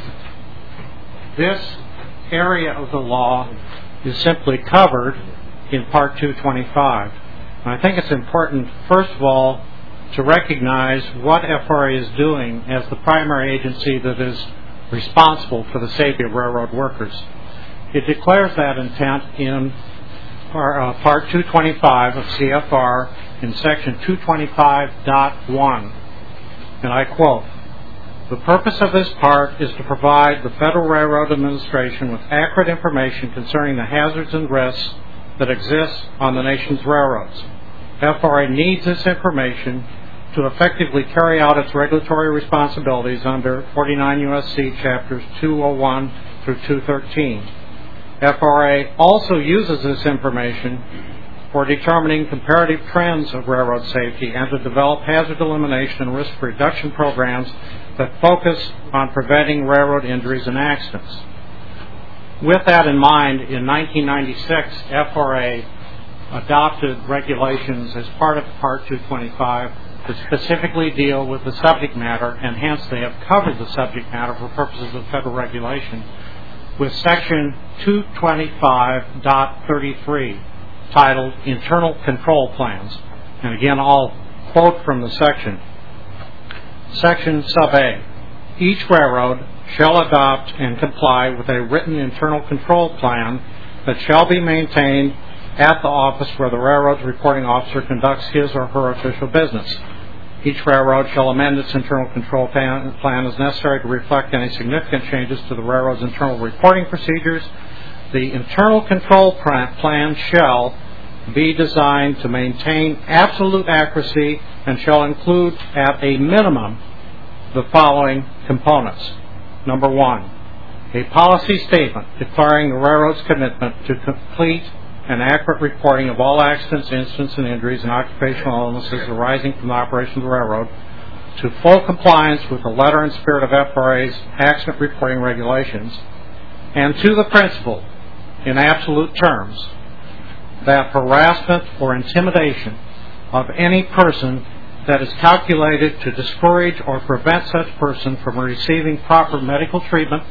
This area of the law is simply covered in Part two twenty-five. And I think it's important, first of all, to recognize what F R A is doing as the primary agency that is responsible for the safety of railroad workers. It declares that intent in uh, Part two twenty-five of C F R in Section two twenty-five point one. And I quote, "The purpose of this part is to provide the Federal Railroad Administration with accurate information concerning the hazards and risks that exist on the nation's railroads. F R A needs this information to effectively carry out its regulatory responsibilities under forty-nine U S C Chapters two oh one through two thirteen. F R A also uses this information for determining comparative trends of railroad safety and to develop hazard elimination and risk reduction programs that focus on preventing railroad injuries and accidents." With that in mind, in nineteen ninety-six, F R A adopted regulations as part of Part two twenty-five that specifically deal with the subject matter, and hence they have covered the subject matter for purposes of federal regulation with Section two twenty-five point thirty-three, titled Internal Control Plans. And again, I'll quote from the section. Section sub A. Each railroad shall adopt and comply with a written internal control plan that shall be maintained at the office where the railroad's reporting officer conducts his or her official business. Each railroad shall amend its internal control plan, plan as necessary to reflect any significant changes to the railroad's internal reporting procedures. The internal control plan shall be designed to maintain absolute accuracy and shall include at a minimum the following components. Number one, a policy statement declaring the railroad's commitment to complete and accurate reporting of all accidents, incidents, and injuries and occupational illnesses arising from the operation of the railroad to full compliance with the letter and spirit of F R A's accident reporting regulations, and to the principle, in absolute terms, that harassment or intimidation of any person that is calculated to discourage or prevent such person from receiving proper medical treatment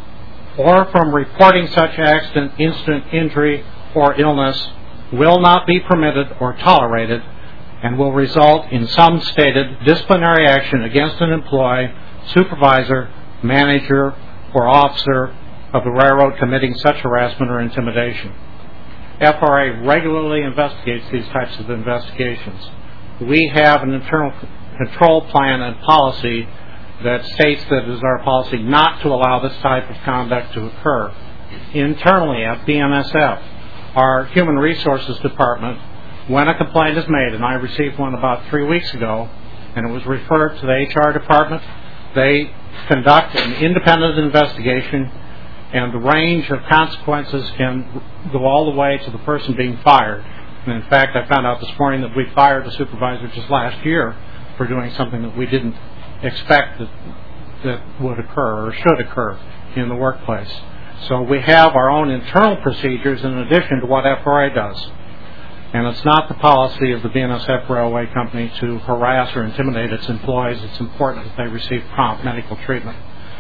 or from reporting such accident, incident, injury, or illness will not be permitted or tolerated and will result in some stated disciplinary action against an employee, supervisor, manager, or officer of the railroad committing such harassment or intimidation. F R A regularly investigates these types of investigations. We have an internal control plan and policy that states that it is our policy not to allow this type of conduct to occur. Internally at B N S F, our Human Resources Department, when a complaint is made, and I received one about three weeks ago, and it was referred to the H R department, they conduct an independent investigation, and the range of consequences can go all the way to the person being fired. And in fact, I found out this morning that we fired a supervisor just last year for doing something that we didn't expect that, that would occur or should occur in the workplace. So we have our own internal procedures in addition to what F R A does. And it's not the policy of the B N S F Railway Company to harass or intimidate its employees. It's important that they receive prompt medical treatment.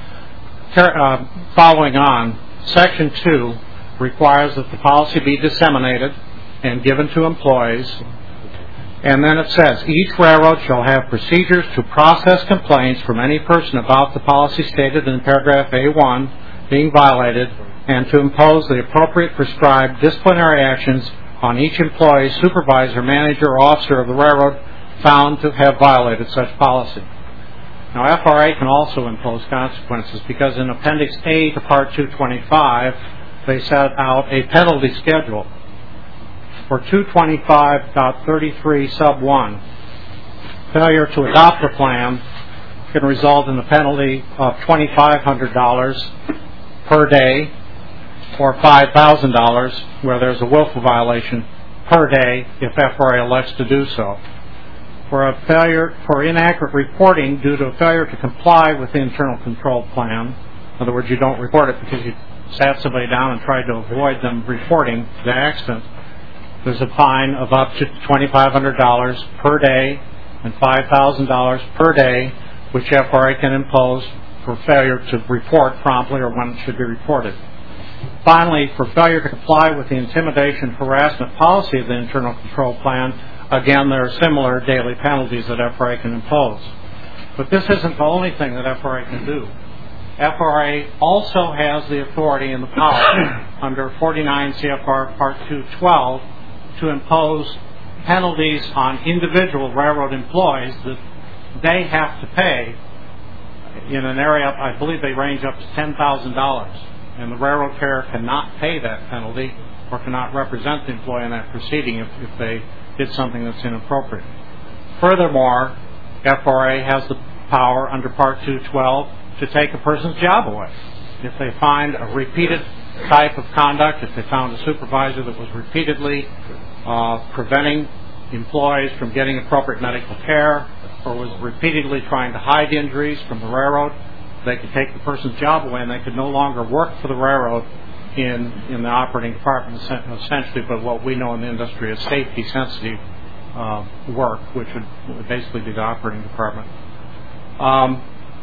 Uh, following on, Section two requires that the policy be disseminated and given to employees. And then it says, each railroad shall have procedures to process complaints from any person about the policy stated in paragraph A one being violated, and to impose the appropriate prescribed disciplinary actions on each employee, supervisor, manager, or officer of the railroad found to have violated such policy. Now, F R A can also impose consequences because in Appendix A to Part two twenty-five, they set out a penalty schedule. For two twenty-five point thirty-three sub one, failure to adopt the plan can result in a penalty of two thousand five hundred dollars per day or five thousand dollars where there's a willful violation per day if F R A elects to do so. For a failure for inaccurate reporting due to a failure to comply with the internal control plan, in other words, you don't report it because you sat somebody down and tried to avoid them reporting the accident, there's a fine of up to two thousand five hundred dollars per day and five thousand dollars per day, which F R A can impose for failure to report promptly or when it should be reported. Finally, for failure to comply with the intimidation harassment policy of the internal control plan, again, there are similar daily penalties that F R A can impose. But this isn't the only thing that F R A can do. F R A also has the authority and the power under forty-nine C F R Part two twelve to impose penalties on individual railroad employees that they have to pay in an area, I believe they range up to ten thousand dollars. And the railroad carrier cannot pay that penalty or cannot represent the employee in that proceeding if, if they did something that's inappropriate. Furthermore, F R A has the power under Part two twelve to take a person's job away. If they find a repeated type of conduct, if they found a supervisor that was repeatedly uh, preventing employees from getting appropriate medical care or was repeatedly trying to hide injuries from the railroad, they could take the person's job away and they could no longer work for the railroad in in the operating department essentially, but what we know in the industry is safety-sensitive uh, work, which would, would basically be the operating department. Um,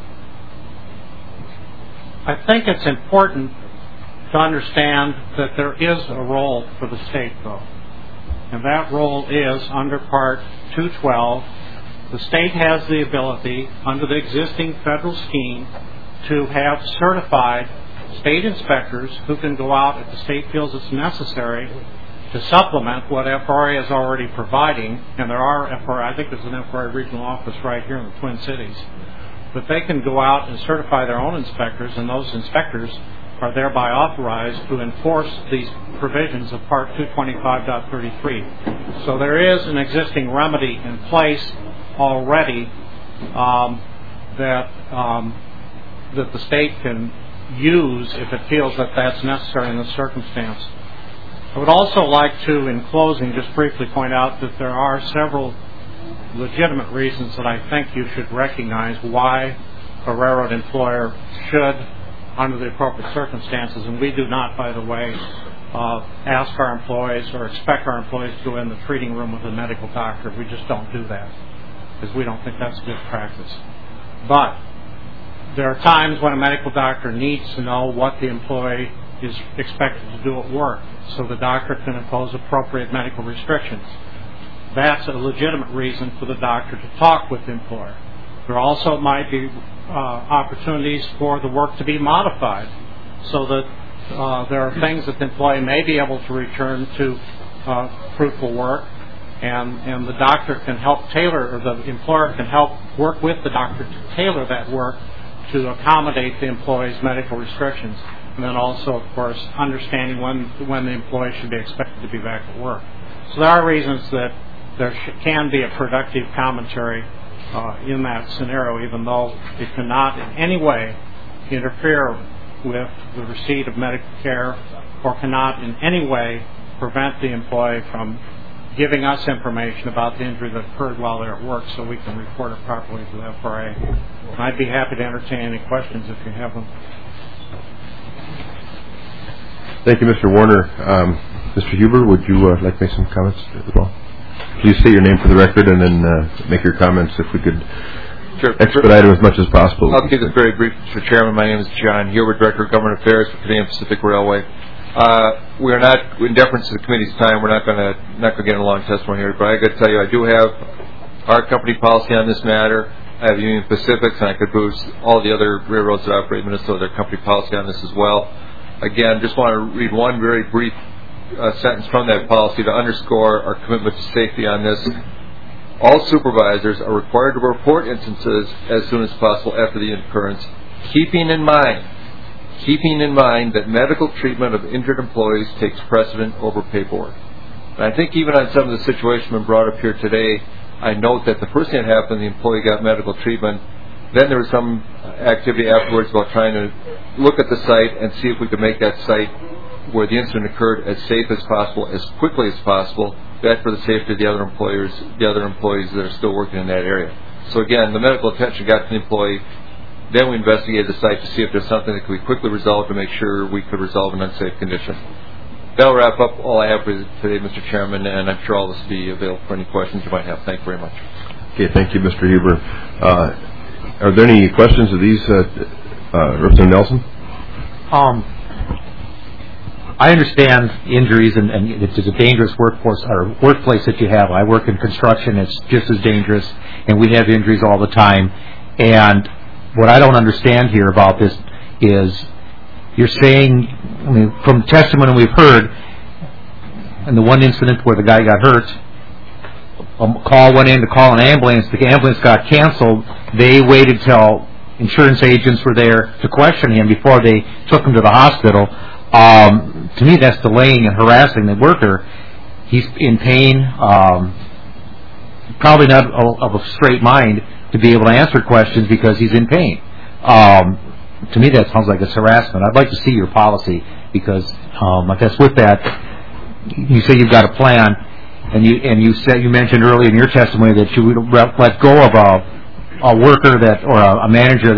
I think it's important to understand that there is a role for the state, though, and that role is under Part two twelve. The state has the ability, under the existing federal scheme, to have certified state inspectors who can go out if the state feels it's necessary to supplement what F R A is already providing. And there are F R A, I think there's an F R A regional office right here in the Twin Cities. But they can go out and certify their own inspectors, and those inspectors are thereby authorized to enforce these provisions of Part two twenty-five point thirty-three. So there is an existing remedy in place already um, that um, that the state can use if it feels that that's necessary in the circumstance. I would also like to, in closing, just briefly point out that there are several legitimate reasons that I think you should recognize why a railroad employer should, under the appropriate circumstances, and we do not, by the way, uh, ask our employees or expect our employees to go in the treating room with a medical doctor. We just don't do that, because we don't think that's good practice. But there are times when a medical doctor needs to know what the employee is expected to do at work, so the doctor can impose appropriate medical restrictions. That's a legitimate reason for the doctor to talk with the employer. There also might be uh, opportunities for the work to be modified, so that uh, there are things that the employee may be able to return to uh, fruitful work, and, and the doctor can help tailor, or the employer can help work with the doctor to tailor that work to accommodate the employee's medical restrictions. And then also, of course, understanding when when the employee should be expected to be back at work. So there are reasons that there sh- can be a productive commentary uh, in that scenario, even though it cannot in any way interfere with the receipt of medical care, or cannot in any way prevent the employee from giving us information about the injury that occurred while they're at work, so we can report it properly to the F R A. And I'd be happy to entertain any questions if you have them. Thank you, Mister Warner. Um, Mister Huber, would you uh, like to make some comments as well? Please say your name for the record and then uh, make your comments if we could sure. expedite them as much as possible. I'll keep this very brief, Mister Chairman. My name is John Huber, Director of Government Affairs for Canadian Pacific Railway. Uh, we are not, in deference to the committee's time, we're not going to not going to get a long testimony here, but I got to tell you, I do have our company policy on this matter. I have Union Pacific's, and I could boost all the other railroads that operate in Minnesota, their company policy on this as well. Again, just want to read one very brief uh, sentence from that policy to underscore our commitment to safety on this. All supervisors are required to report instances as soon as possible after the occurrence, keeping in mind, keeping in mind that medical treatment of injured employees takes precedent over paperwork. And I think even on some of the situations been brought up here today, I note that the first thing that happened, the employee got medical treatment. Then there was some activity afterwards about trying to look at the site and see if we could make that site where the incident occurred as safe as possible, as quickly as possible, that for the safety of the other employers, the other employees that are still working in that area. So again, the medical attention got to the employee. Then we investigated the site to see if there's something that could be quickly resolved to make sure we could resolve an unsafe condition. That'll wrap up all I have for today, Mister Chairman, and I'm sure all this will be available for any questions you might have. Thank you very much. Okay, thank you, Mister Huber. Uh, are there any questions of these, uh, uh, Representative Nelson? Um, I understand injuries, and, and it's a dangerous workforce or workplace that you have. I work in construction; it's just as dangerous, and we have injuries all the time. And what I don't understand here about this is you're saying, I mean, from testimony we've heard, and the one incident where the guy got hurt, a call went in to call an ambulance. The ambulance got canceled. They waited till insurance agents were there to question him before they took him to the hospital. Um, to me, that's delaying and harassing the worker. He's in pain, um, probably not of a straight mind to be able to answer questions because he's in pain. Um, to me, that sounds like it's harassment. I'd like to see your policy because um, I guess with that, you say you've got a plan, and you and you said you mentioned earlier in your testimony that you would let go of a, a worker that or a, a manager that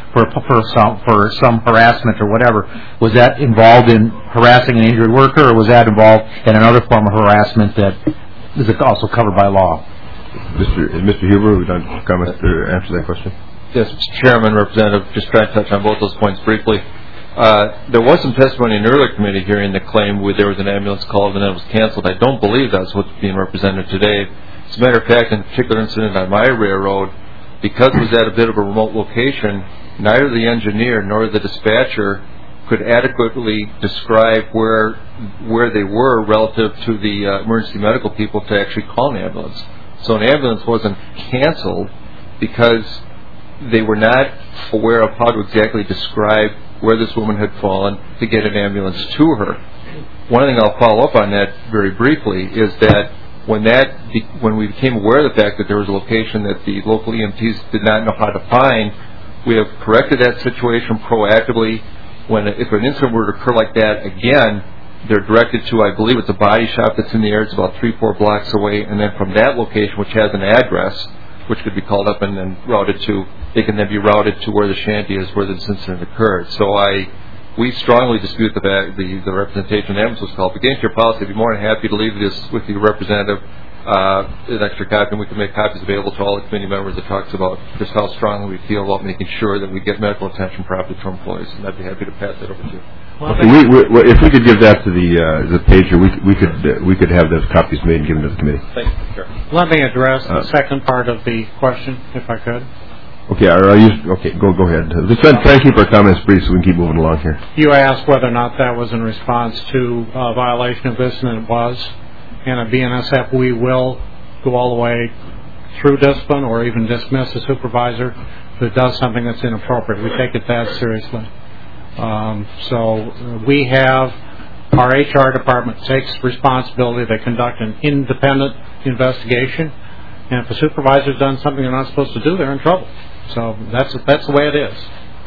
for for some for some harassment or whatever. Was that involved in harassing an injured worker, or was that involved in another form of harassment that is also covered by law? Mister Mister Huber, would you like to comment or answer that question? Yes, Mister Chairman, Representative, just trying to touch on both those points briefly. Uh, there was some testimony in an earlier committee hearing that claimed there was an ambulance called and then it was canceled. I don't believe that's what's being represented today. As a matter of fact, in a particular incident on my railroad, because it was at a bit of a remote location, neither the engineer nor the dispatcher could adequately describe where where they were relative to the uh, emergency medical people to actually call an ambulance. So an ambulance wasn't canceled because they were not aware of how to exactly describe where this woman had fallen to get an ambulance to her. One thing I'll follow up on that very briefly is that when that when we became aware of the fact that there was a location that the local E M Ts did not know how to find, we have corrected that situation proactively. When if an incident were to occur like that again, they're directed to, I believe it's a body shop that's in the area, it's about three, four blocks away, and then from that location, which has an address, which could be called up and then routed to, they can then be routed to where the shanty is, where this incident occurred. So I, we strongly dispute the the, the representation the ambulance was called. Against your policy, I'd be more than happy to leave this with you, Representative, uh, an extra copy, and we can make copies available to all the committee members that talks about just how strongly we feel about making sure that we get medical attention properly to our employees, and I'd be happy to pass that over to you. Okay, we, we, if we could give that to the uh, the pager, we we could uh, we could have those copies made and given to the committee. Thank you, sure. Let me address the Uh, second part of the question, if I could. Okay, are you okay? Go go ahead. Let's try, try to keep our comments brief so we can keep moving along here. You asked whether or not that was in response to a violation of this, and it was. And at B N S F, we will go all the way through discipline or even dismiss a supervisor that does something that's inappropriate. We take it that seriously. Um, so uh, we have, our H R department takes responsibility. They conduct an independent investigation. And if a supervisor's done something they're not supposed to do, they're in trouble. So that's that's the way it is.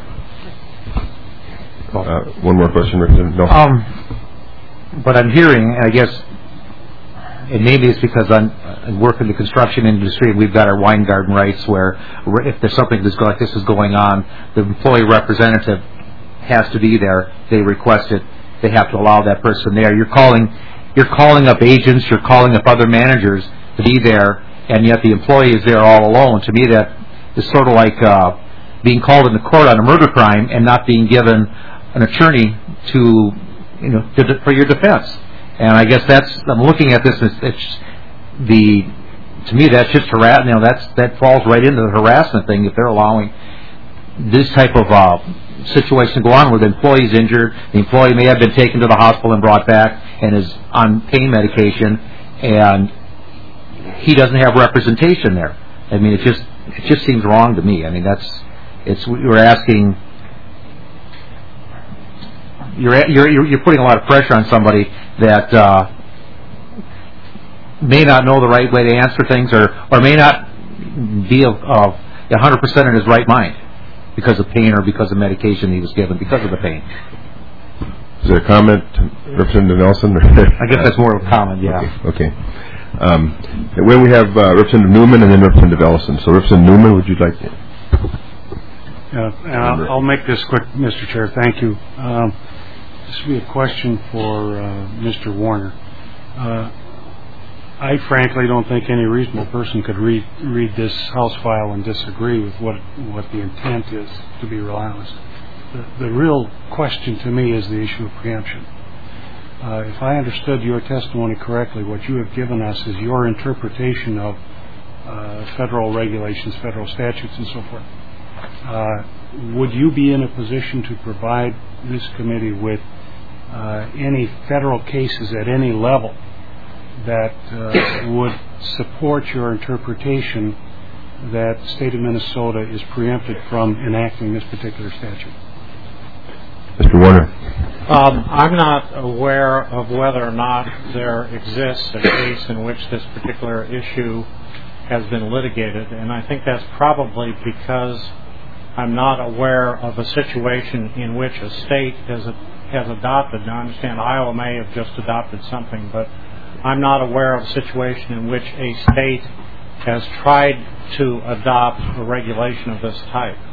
Uh, one more question, Rick. No. Um, but I'm hearing, I guess, and maybe it's because I'm, I work in the construction industry and we've got our wine garden rights where if there's something that's like this is going on, the employee representative has to be there. They request it. They have to allow that person there. You're calling, you're calling up agents. You're calling up other managers to be there, and yet the employee is there all alone. To me, that is sort of like uh, being called in the court on a murder crime and not being given an attorney to, you know, to, for your defense. And I guess that's I'm looking at this. It's, it's the to me that's just harass. You know, that's that falls right into the harassment thing if they're allowing this type of uh, situation to go on where the employee is injured. The employee may have been taken to the hospital and brought back and is on pain medication, and he doesn't have representation there. I mean, it just it just seems wrong to me. I mean, that's it's we're asking. You're, you're you're putting a lot of pressure on somebody that uh, may not know the right way to answer things, or, or may not be of one hundred percent in his right mind because of pain or because of medication he was given because of the pain. Is there a comment, Representative Nelson? I guess that's more of a comment. Yeah. Okay. okay. Um, when we have uh, Representative Newman and then Representative Ellison. So, Representative Newman, would you like to? Uh, I'll, I'll make this quick, Mister Chair. Thank you. Um, This would be a question for uh, Mister Warner. Uh, I frankly don't think any reasonable person could read read this House file and disagree with what what the intent is, to be real honest. The, the real question to me is the issue of preemption. Uh, if I understood your testimony correctly, what you have given us is your interpretation of uh, federal regulations, federal statutes, and so forth. Uh, would you be in a position to provide this committee with Uh, any federal cases at any level that uh, would support your interpretation that the state of Minnesota is preempted from enacting this particular statute? Mister Warner. Um, I'm not aware of whether or not there exists a case in which this particular issue has been litigated, and I think that's probably because I'm not aware of a situation in which a state has a has adopted. Now, I understand Iowa may have just adopted something, but I'm not aware of a situation in which a state has tried to adopt a regulation of this type.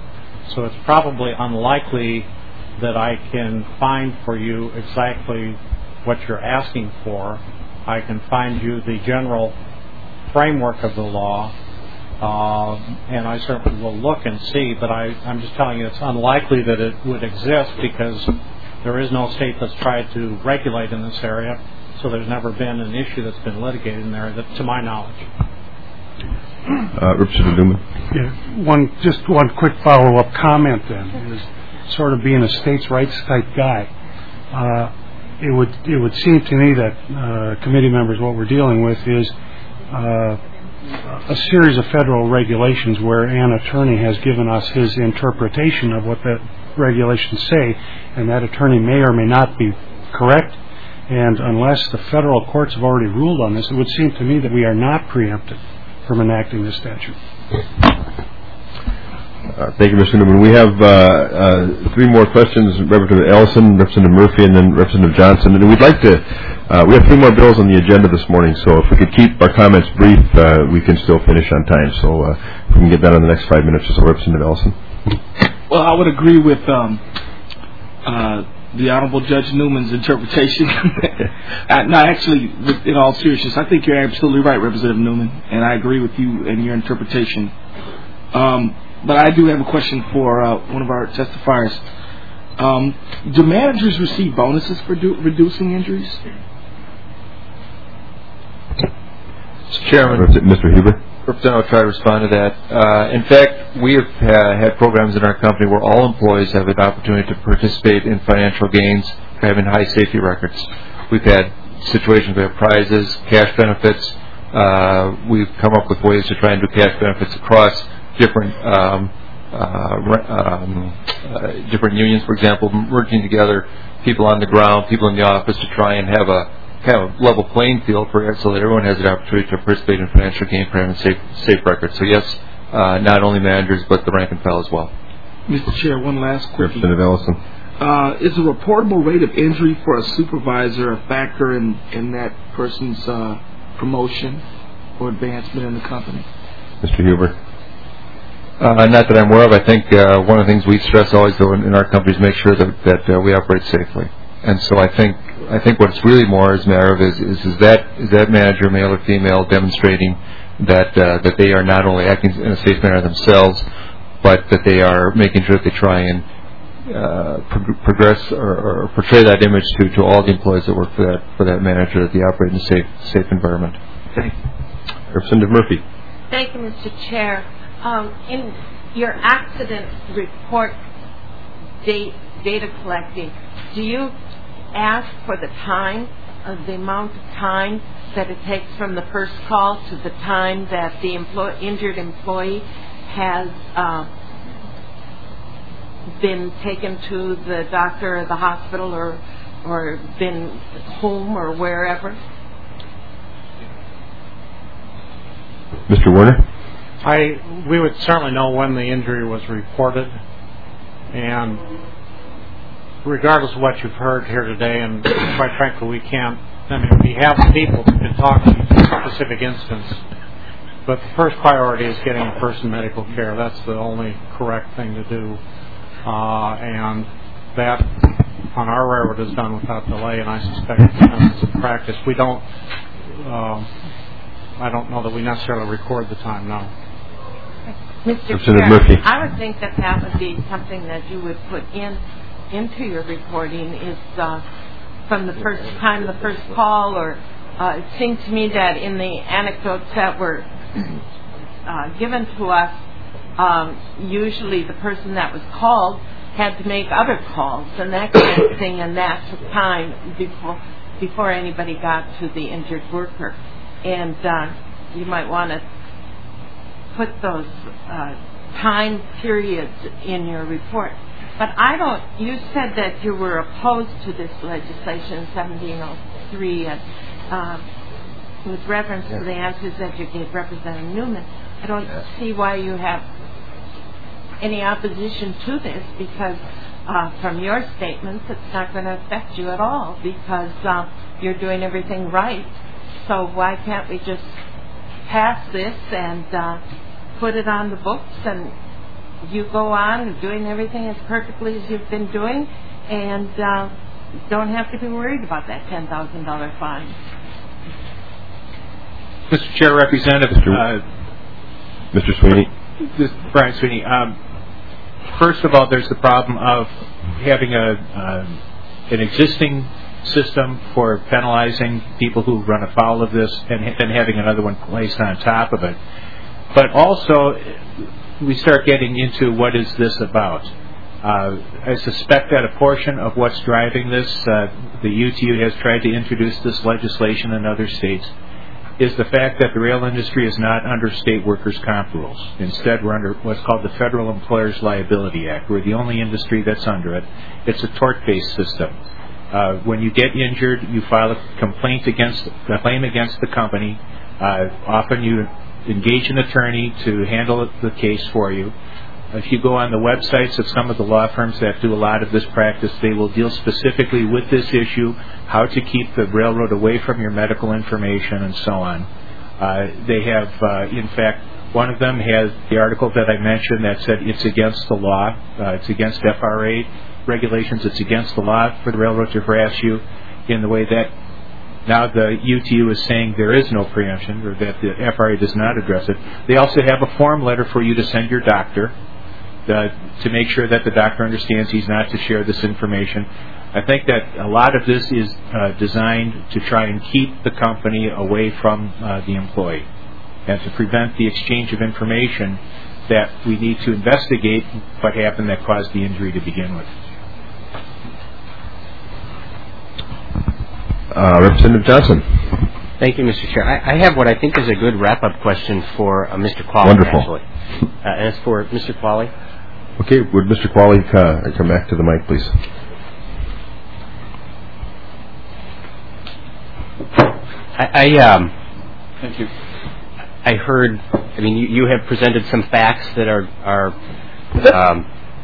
So it's probably unlikely that I can find for you exactly what you're asking for. I can find you the general framework of the law, uh, and I certainly will look and see, but I, I'm just telling you it's unlikely that it would exist because there is no state that's tried to regulate in this area, so there's never been an issue that's been litigated in there, that, to my knowledge. Uh, Representative Newman. Yeah, one, just one quick follow-up comment then is sort of being a states' rights type guy. Uh, it would it would seem to me that uh, committee members, what we're dealing with is uh, a series of federal regulations where an attorney has given us his interpretation of what the regulations say, and that attorney may or may not be correct. And unless the federal courts have already ruled on this, it would seem to me that we are not preempted from enacting this statute. Uh, thank you, Mister Newman. We have uh, uh, three more questions: Representative Ellison, Representative Murphy, and then Representative Johnson. And we'd like to. Uh, we have three more bills on the agenda this morning, so if we could keep our comments brief, uh, we can still finish on time. So uh, if we can get that in the next five minutes. So, Representative Ellison. Well, I would agree with um, uh, the Honorable Judge Newman's interpretation. uh, no, actually, with, in all seriousness, I think you're absolutely right, Representative Newman, and I agree with you and your interpretation. Um, but I do have a question for uh, one of our testifiers. Um, do managers receive bonuses for do, reducing injuries? Mister Chairman. Mister Huber. Representative, I'll try to respond to that. Uh, in fact, we have uh, had programs in our company where all employees have an opportunity to participate in financial gains for having high safety records. We've had situations where we have prizes, cash benefits. Uh, we've come up with ways to try and do cash benefits across different um, uh, um, uh, different unions, for example, merging together people on the ground, people in the office to try and have a kind of level playing field for so that everyone has an opportunity to participate in financial gain for having safe, safe records. So yes, uh, not only managers but the rank and file as well. Mister Chair, one last question. Representative Ellison. Uh, is the reportable rate of injury for a supervisor a factor in, in that person's uh, promotion or advancement in the company? Mister Huber. Uh, not that I'm aware of. I think uh, one of the things we stress always, though, in, in our company is make sure that, that uh, we operate safely. And so I think I think what's really more is a matter of is, is, is that is that manager, male or female, demonstrating that uh, that they are not only acting in a safe manner themselves, but that they are making sure that they try and uh, pro- progress or, or portray that image to, to all the employees that work for that for that manager, that they operate in a safe safe environment. Thank you. Representative Murphy. Thank you, Mister Chair. Um, in your accident report date, data collecting, do you ask for the time, uh, the amount of time that it takes from the first call to the time that the employ- injured employee has uh, been taken to the doctor or the hospital or or been home or wherever? Mister Werner? I we would certainly know when the injury was reported, and regardless of what you've heard here today, and quite frankly, we can't. I mean, we have people who can talk to a specific instance, but the first priority is getting a person medical care. That's the only correct thing to do, uh, and that on our railroad is done without delay. And I suspect it's in practice. We don't. Uh, I don't know that we necessarily record the time now. Mister Representative Chair, Murphy. I would think that that would be something that you would put in into your reporting is uh, from the first time, the first call, or uh, it seemed to me that in the anecdotes that were uh, given to us, um, usually the person that was called had to make other calls and that kind of thing, and that took time before before anybody got to the injured worker. And uh, you might want to put those uh, time periods in your report. But I don't, you said that you were opposed to this legislation, seventeen oh three, and um, with reference yeah. to the answers that you gave Representative Newman. I don't yeah. see why you have any opposition to this, because uh, from your statements it's not going to affect you at all, because uh, you're doing everything right. So why can't we just pass this and uh, put it on the books and you go on doing everything as perfectly as you've been doing, and uh, don't have to be worried about that ten thousand dollars fine. Mister Chair, Representative. Uh, Mister Sweeney. This, Brian Sweeney. Um, first of all, there's the problem of having a um, an existing system for penalizing people who run afoul of this, and then having another one placed on top of it. But also, we start getting into what is this about. Uh, I suspect that a portion of what's driving this, uh, the U T U has tried to introduce this legislation in other states, is the fact that the rail industry is not under state workers' comp rules. Instead, we're under what's called the Federal Employers Liability Act. We're the only industry that's under it. It's a tort-based system. Uh, when you get injured, you file a complaint against, a claim against the company. Uh, often you engage an attorney to handle the case for you. If you go on the websites of some of the law firms that do a lot of this practice, they will deal specifically with this issue, how to keep the railroad away from your medical information and so on. Uh, they have, uh, in fact, one of them has the article that I mentioned that said it's against the law, uh, it's against F R A regulations, it's against the law for the railroad to harass you in the way that now the U T U is saying there is no preemption, or that the F R A does not address it. They also have a form letter for you to send your doctor uh, to make sure that the doctor understands he's not to share this information. I think that a lot of this is uh, designed to try and keep the company away from uh, the employee and to prevent the exchange of information that we need to investigate what happened that caused the injury to begin with. Uh, Representative Johnson. Thank you, Mister Chair. I, I have what I think is a good wrap-up question for uh, Mister Qualley. Wonderful. Actually. Uh, and it's for Mister Qualley. Okay, would Mister Qualley uh, come back to the mic, please? I, I um. Thank you. I heard. I mean, you, you have presented some facts that are are um,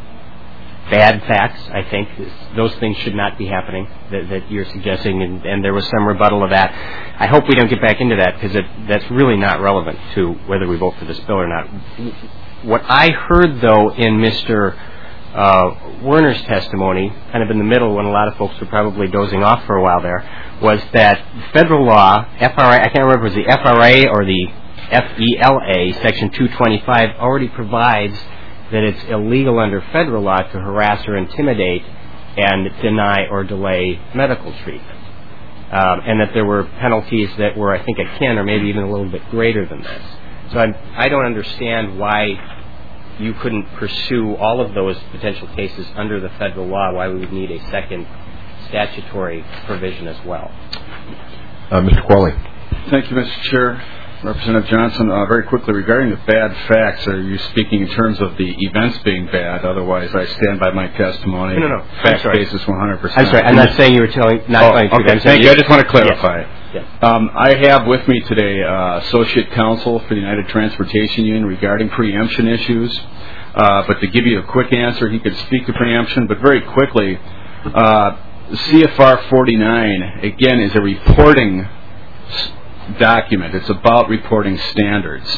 bad facts. I think those things should not be happening that, that you're suggesting, and, and there was some rebuttal of that. I hope we don't get back into that because that's really not relevant to whether we vote for this bill or not. What I heard, though, in Mister Uh, Werner's testimony, kind of in the middle when a lot of folks were probably dozing off for a while there, was that federal law, F R A, I can't remember if it was the F R A or the F E L A, Section two twenty-five, already provides that it's illegal under federal law to harass or intimidate and deny or delay medical treatment. Um, and that there were penalties that were, I think, akin or maybe even a little bit greater than this. So I'm, I don't understand why you couldn't pursue all of those potential cases under the federal law, why we would need a second statutory provision as well. Uh, Mister Qualley. Thank you, Mister Chair. Representative Johnson, uh, very quickly, regarding the bad facts, are you speaking in terms of the events being bad? Otherwise, I stand by my testimony. No, no, no. Fact basis one hundred percent. I'm sorry. I'm not saying you were telling, not oh, telling okay. truth. Thank you. I just want to clarify. Yes. Yes. Um, I have with me today uh, Associate Counsel for the United Transportation Union regarding preemption issues. Uh, but to give you a quick answer, he could speak to preemption, but very quickly, uh, C F R forty-nine, again, is a reporting document. It's about reporting standards.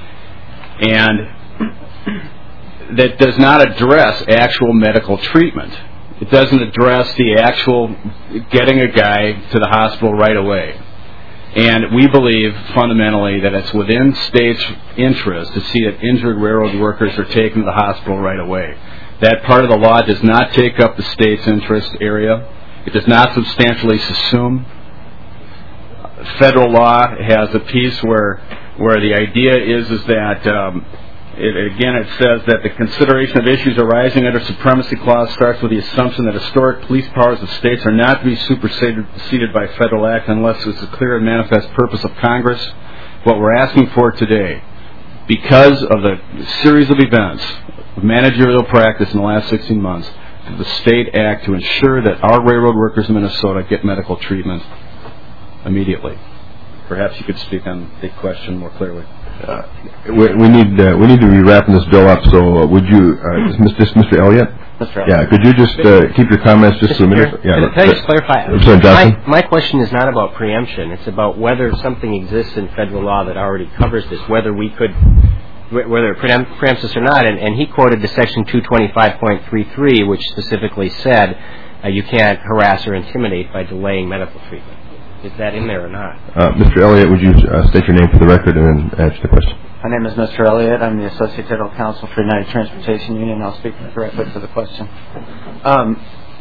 And that does not address actual medical treatment. It doesn't address the actual getting a guy to the hospital right away. And we believe fundamentally that it's within states' interest to see that injured railroad workers are taken to the hospital right away. That part of the law does not take up the state's interest area. It does not substantially subsume. Federal law has a piece where where the idea is is that um, it, again it says that the consideration of issues arising under supremacy clause starts with the assumption that historic police powers of states are not to be superseded by federal act unless it's a clear and manifest purpose of Congress. What we're asking for today, because of the series of events of managerial practice in the last sixteen months, the state act to ensure that our railroad workers in Minnesota get medical treatment immediately. Perhaps you could speak on the question more clearly. Uh, we, we need uh, we need to be wrapping this bill up. So uh, would you, uh, is this Mister Elliott? That's right. Yeah. Could you just uh, keep your comments just a minute? Yeah. Can I just clarify? My, my question is not about preemption. It's about whether something exists in federal law that already covers this. Whether we could whether it preempts us or not, and, and he quoted the section two twenty-five point three three, which specifically said uh, you can't harass or intimidate by delaying medical treatment. Is that in there or not? Uh, Mister Elliott, would you uh, state your name for the record and then answer the question? My name is Mister Elliott. I'm the Associate General Counsel for United Transportation Union. I'll speak directly to the question. Um,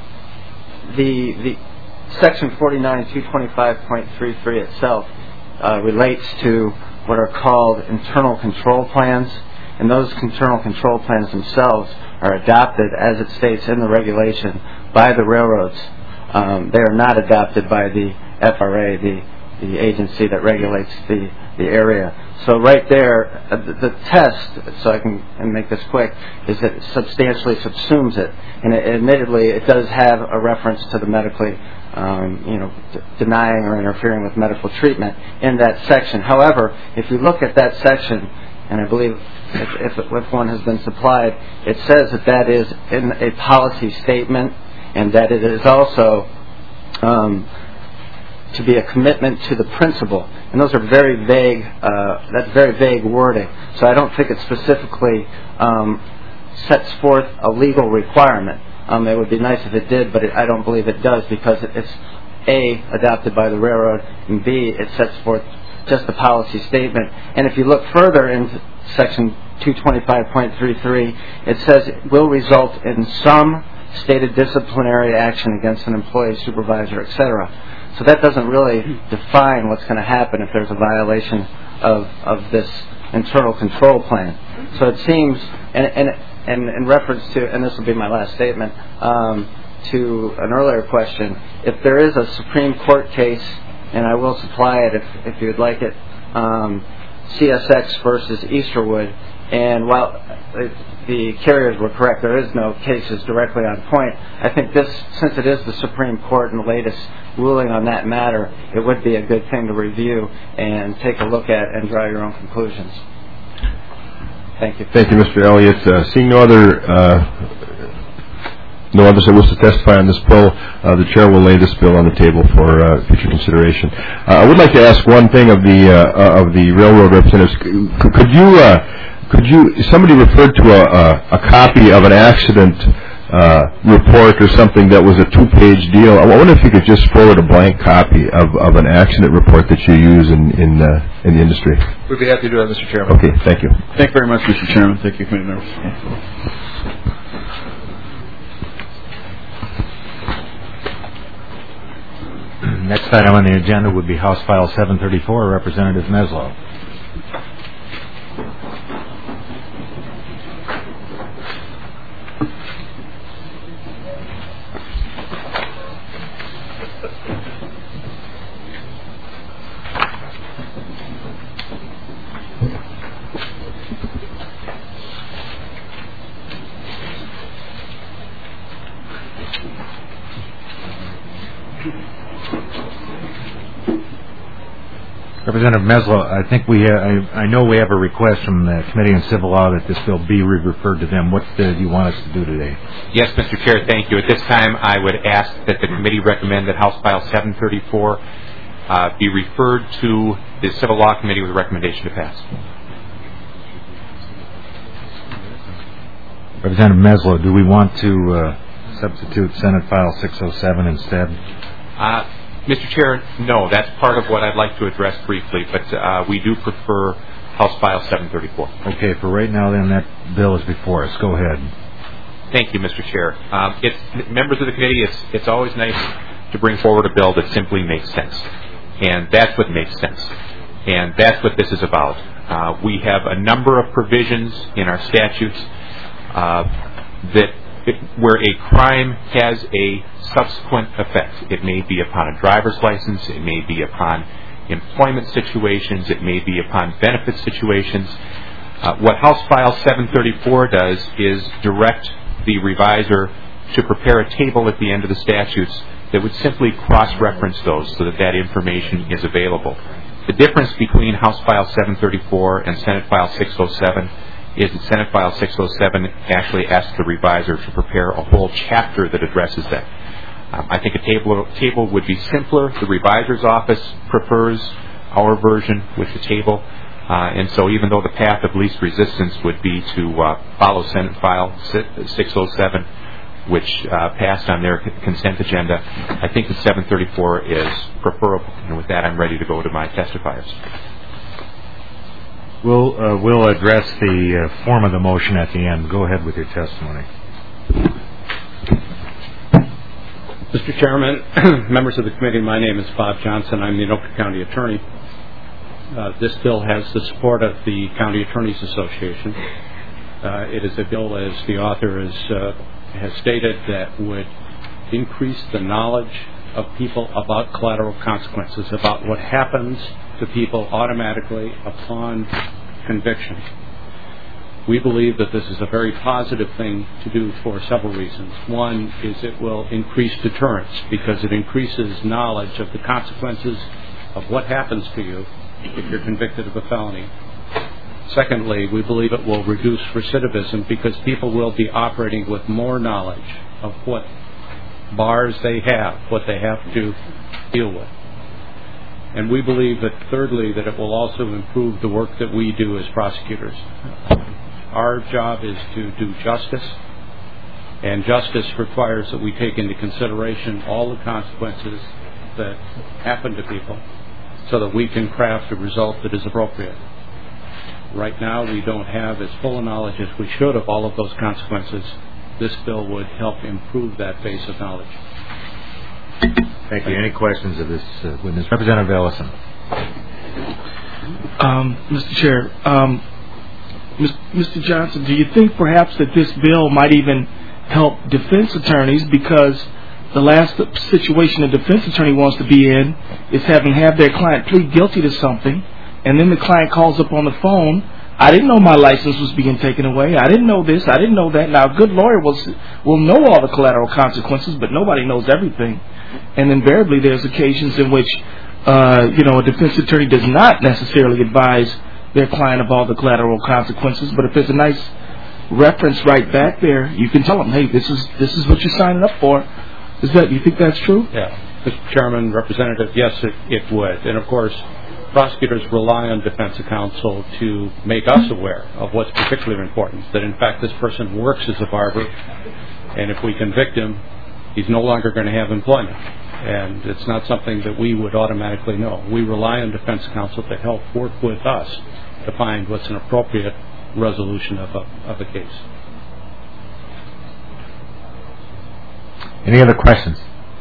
the the section forty-nine two twenty-five point three three itself uh, relates to what are called internal control plans, and those internal control plans themselves are adopted, as it states in the regulation, by the railroads. Um, they are not adopted by the F R A, the, the agency that regulates the, the area. So right there, uh, the, the test, so I can and make this quick, is that it substantially subsumes it. And it, admittedly, it does have a reference to the medically, um, you know, d- denying or interfering with medical treatment in that section. However, if you look at that section, and I believe if, if, if one has been supplied, it says that that is in a policy statement, and that it is also um, to be a commitment to the principle. And those are very vague, uh, that's very vague wording. So I don't think it specifically um, sets forth a legal requirement. Um, it would be nice if it did, but it, I don't believe it does, because it, it's A, adopted by the railroad, and B, it sets forth just the policy statement. And if you look further into section two twenty-five point three three, it says it will result in some stated disciplinary action against an employee, supervisor, et cetera. So that doesn't really define what's going to happen if there's a violation of, of this internal control plan. So it seems, and, and, and in reference to, and this will be my last statement, um, to an earlier question, if there is a Supreme Court case, and I will supply it if, if you'd like it, um, C S X versus Easterwood, and while the carriers were correct, there is no cases directly on point. I think this, since it is the Supreme Court and the latest ruling on that matter, it would be a good thing to review and take a look at and draw your own conclusions. Thank you. Thank you, Mister Elliott. Uh, seeing no other uh, no others that wish to testify on this bill, uh, the chair will lay this bill on the table for uh, future consideration. Uh, I would like to ask one thing of the uh, of the railroad representatives. Could, could you uh, could you somebody referred to a, a, a copy of an accident uh, report or something that was a two-page deal? I wonder if you could just forward a blank copy of, of an accident report that you use in in, uh, in the industry. We'd be happy to do that, Mister Chairman. Okay, thank you. Thank you very much, Mister Chairman. Thank you, committee members. Next item on the agenda would be House File seven thirty-four, Representative Meslow. Representative Meslow, I think we, ha- I, I know we have a request from the Committee on Civil Law that this bill be re-referred to them. What uh, do you want us to do today? Yes, Mister Chair, thank you. At this time, I would ask that the committee recommend that House File seven thirty-four uh, be referred to the Civil Law Committee with a recommendation to pass. Representative Meslow, do we want to uh, substitute Senate File six oh seven instead? Uh, Mister Chair, no, that's part of what I'd like to address briefly, but uh, we do prefer House File seven thirty-four. Okay, for right now then, that bill is before us. Go ahead. Thank you, Mister Chair. Um, it's, members of the committee, it's, it's always nice to bring forward a bill that simply makes sense. And that's what makes sense. And that's what this is about. Uh, we have a number of provisions in our statutes uh, that It, where a crime has a subsequent effect. It may be upon a driver's license, it may be upon employment situations, it may be upon benefit situations. Uh, what House File seven thirty-four does is direct the reviser to prepare a table at the end of the statutes that would simply cross-reference those so that that information is available. The difference between House File seven thirty-four and Senate File six oh seven is that Senate File six oh seven actually asks the reviser to prepare a whole chapter that addresses that. Um, I think a table, table would be simpler. The reviser's office prefers our version with the table. Uh, and so even though the path of least resistance would be to uh, follow Senate File six oh seven, which uh, passed on their consent agenda, I think that seven thirty-four is preferable. And with that, I'm ready to go to my testifiers. We'll, uh, we'll address the uh, form of the motion at the end. Go ahead with your testimony. Mister Chairman, members of the committee, my name is Bob Johnson. I'm the Anoka County Attorney. Uh, this bill has the support of the County Attorneys Association. Uh, it is a bill, as the author is, uh, has stated, that would increase the knowledge of people about collateral consequences, about what happens to people automatically upon conviction. We believe that this is a very positive thing to do for several reasons. One is it will increase deterrence because it increases knowledge of the consequences of what happens to you if you're convicted of a felony. Secondly, we believe it will reduce recidivism because people will be operating with more knowledge of what bars they have, what they have to deal with. And we believe that, thirdly, that it will also improve the work that we do as prosecutors. Our job is to do justice, and justice requires that we take into consideration all the consequences that happen to people so that we can craft a result that is appropriate. Right now, we don't have as full a knowledge as we should of all of those consequences. This bill would help improve that base of knowledge. Thank you. Any questions of this uh, witness? Representative Ellison. Um, Mister Chair, um, Mister Johnson, do you think perhaps that this bill might even help defense attorneys, because the last situation a defense attorney wants to be in is having had their client plead guilty to something, and then the client calls up on the phone, I didn't know my license was being taken away, I didn't know this, I didn't know that. Now, a good lawyer will, will know all the collateral consequences, but nobody knows everything. And invariably there's occasions in which uh, you know, a defense attorney does not necessarily advise their client of all the collateral consequences, but if there's a nice reference right back there, you can tell them, hey, this is this is what you're signing up for. Is that, you think that's true? Yeah. Mister Chairman, Representative, yes, it, it would. And of course, prosecutors rely on defense counsel to make us aware of what's particularly important, that in fact this person works as a barber, and if we convict him, he's no longer going to have employment. And it's not something that we would automatically know. We rely on defense counsel to help work with us to find what's an appropriate resolution of a, of a case. Any other questions?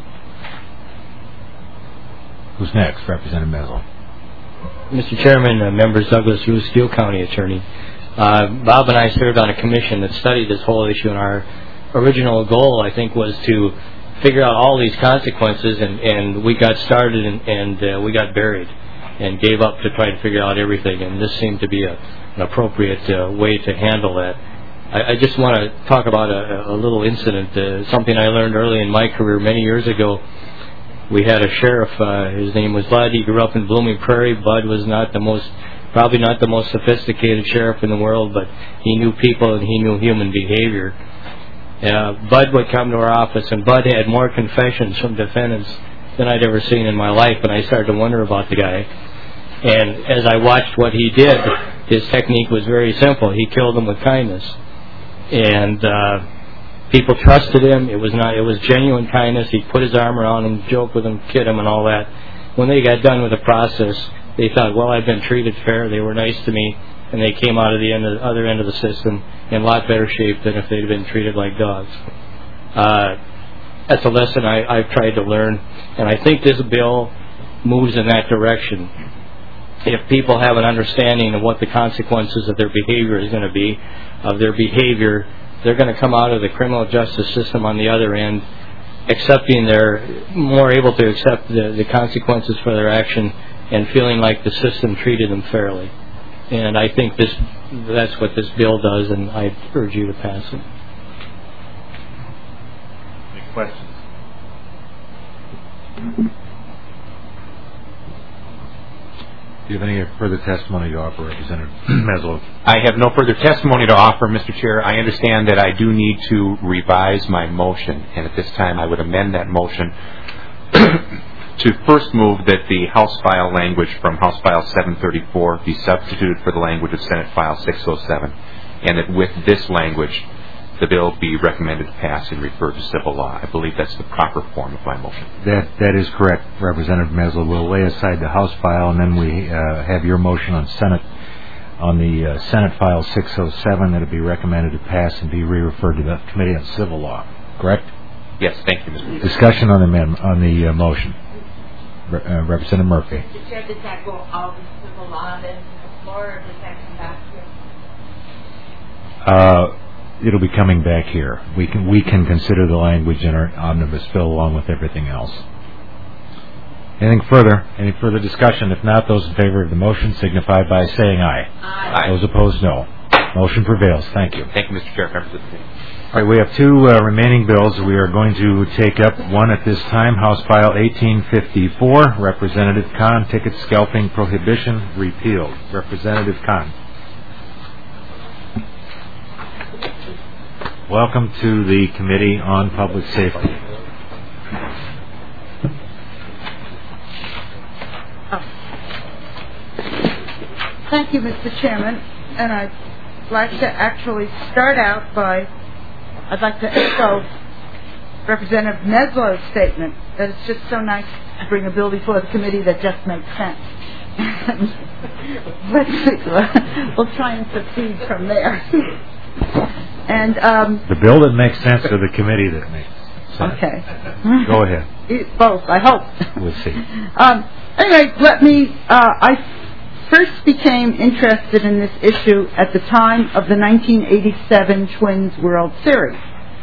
Who's next? Representative Mezel. Mister Chairman, uh, members, Douglas Roos, Steele County Attorney. Uh, Bob and I served on a commission that studied this whole issue, and our original goal, I think, was to figure out all these consequences, and, and we got started and, and uh, we got buried and gave up to try to figure out everything, and this seemed to be a, an appropriate uh, way to handle that. I, I just want to talk about a, a little incident, uh, something I learned early in my career many years ago. We had a sheriff, uh, his name was Bud. He grew up in Blooming Prairie. Bud was not the most, probably not the most sophisticated sheriff in the world, but he knew people and he knew human behavior. Uh, Bud would come to our office, and Bud had more confessions from defendants than I'd ever seen in my life, and I started to wonder about the guy. And as I watched what he did, his technique was very simple. He killed them with kindness. And uh, people trusted him. It was not. It was genuine kindness. He'd put his arm around them, joke with them, kid them, and all that. When they got done with the process, they thought, well, I've been treated fair. They were nice to me. And they came out of the end of the other end of the system in a lot better shape than if they'd been treated like dogs. Uh, that's a lesson I, I've tried to learn, and I think this bill moves in that direction. If people have an understanding of what the consequences of their behavior is going to be, of their behavior, they're going to come out of the criminal justice system on the other end accepting their, more able to accept the, the consequences for their action and feeling like the system treated them fairly. And I think this that's what this bill does, and I urge you to pass it. Any questions? Do you have any further testimony to offer, Representative Mezel? I have no further testimony to offer, Mister Chair. I understand that I do need to revise my motion, and at this time I would amend that motion to first move that the House File language from House File seven thirty-four be substituted for the language of Senate File six oh seven, and that with this language, the bill be recommended to pass and referred to civil law. I believe that's the proper form of my motion. That that is correct, Representative Mesler. We'll lay aside the House file, and then we uh, have your motion on Senate on the uh, Senate File six oh seven that it be recommended to pass and be re-referred to the Committee on Civil Law. Correct? Yes, thank you, Mister Chairman. Discussion on the amendment, on the uh, motion. Re- uh, Representative Murphy. Mister Chair, does that go all the civil law then to the floor, or does that come back here? Uh, it'll be coming back here. We can we can consider the language in our omnibus bill along with everything else. Anything further? Any further discussion? If not, those in favor of the motion signify by saying aye. Aye. Those opposed, no. Motion prevails. Thank you. Thank you, Mister Chair. Members of the committee. All right, we have two uh, remaining bills. We are going to take up one at this time, House File eighteen fifty-four, Representative Khan, ticket scalping prohibition repealed. Representative Khan. Welcome to the Committee on Public Safety. Thank you, Mister Chairman, and I'd like to actually start out by, I'd like to echo Representative Mesler's statement that it's just so nice to bring a bill before the committee that just makes sense. Let's see, we'll try and succeed from there. And um, the bill that makes sense or the committee that makes sense? Okay. Go ahead. It, both, I hope. We'll see. Um, anyway, let me, uh, I first became interested in this issue at the time of the nineteen eighty-seven Twins World Series.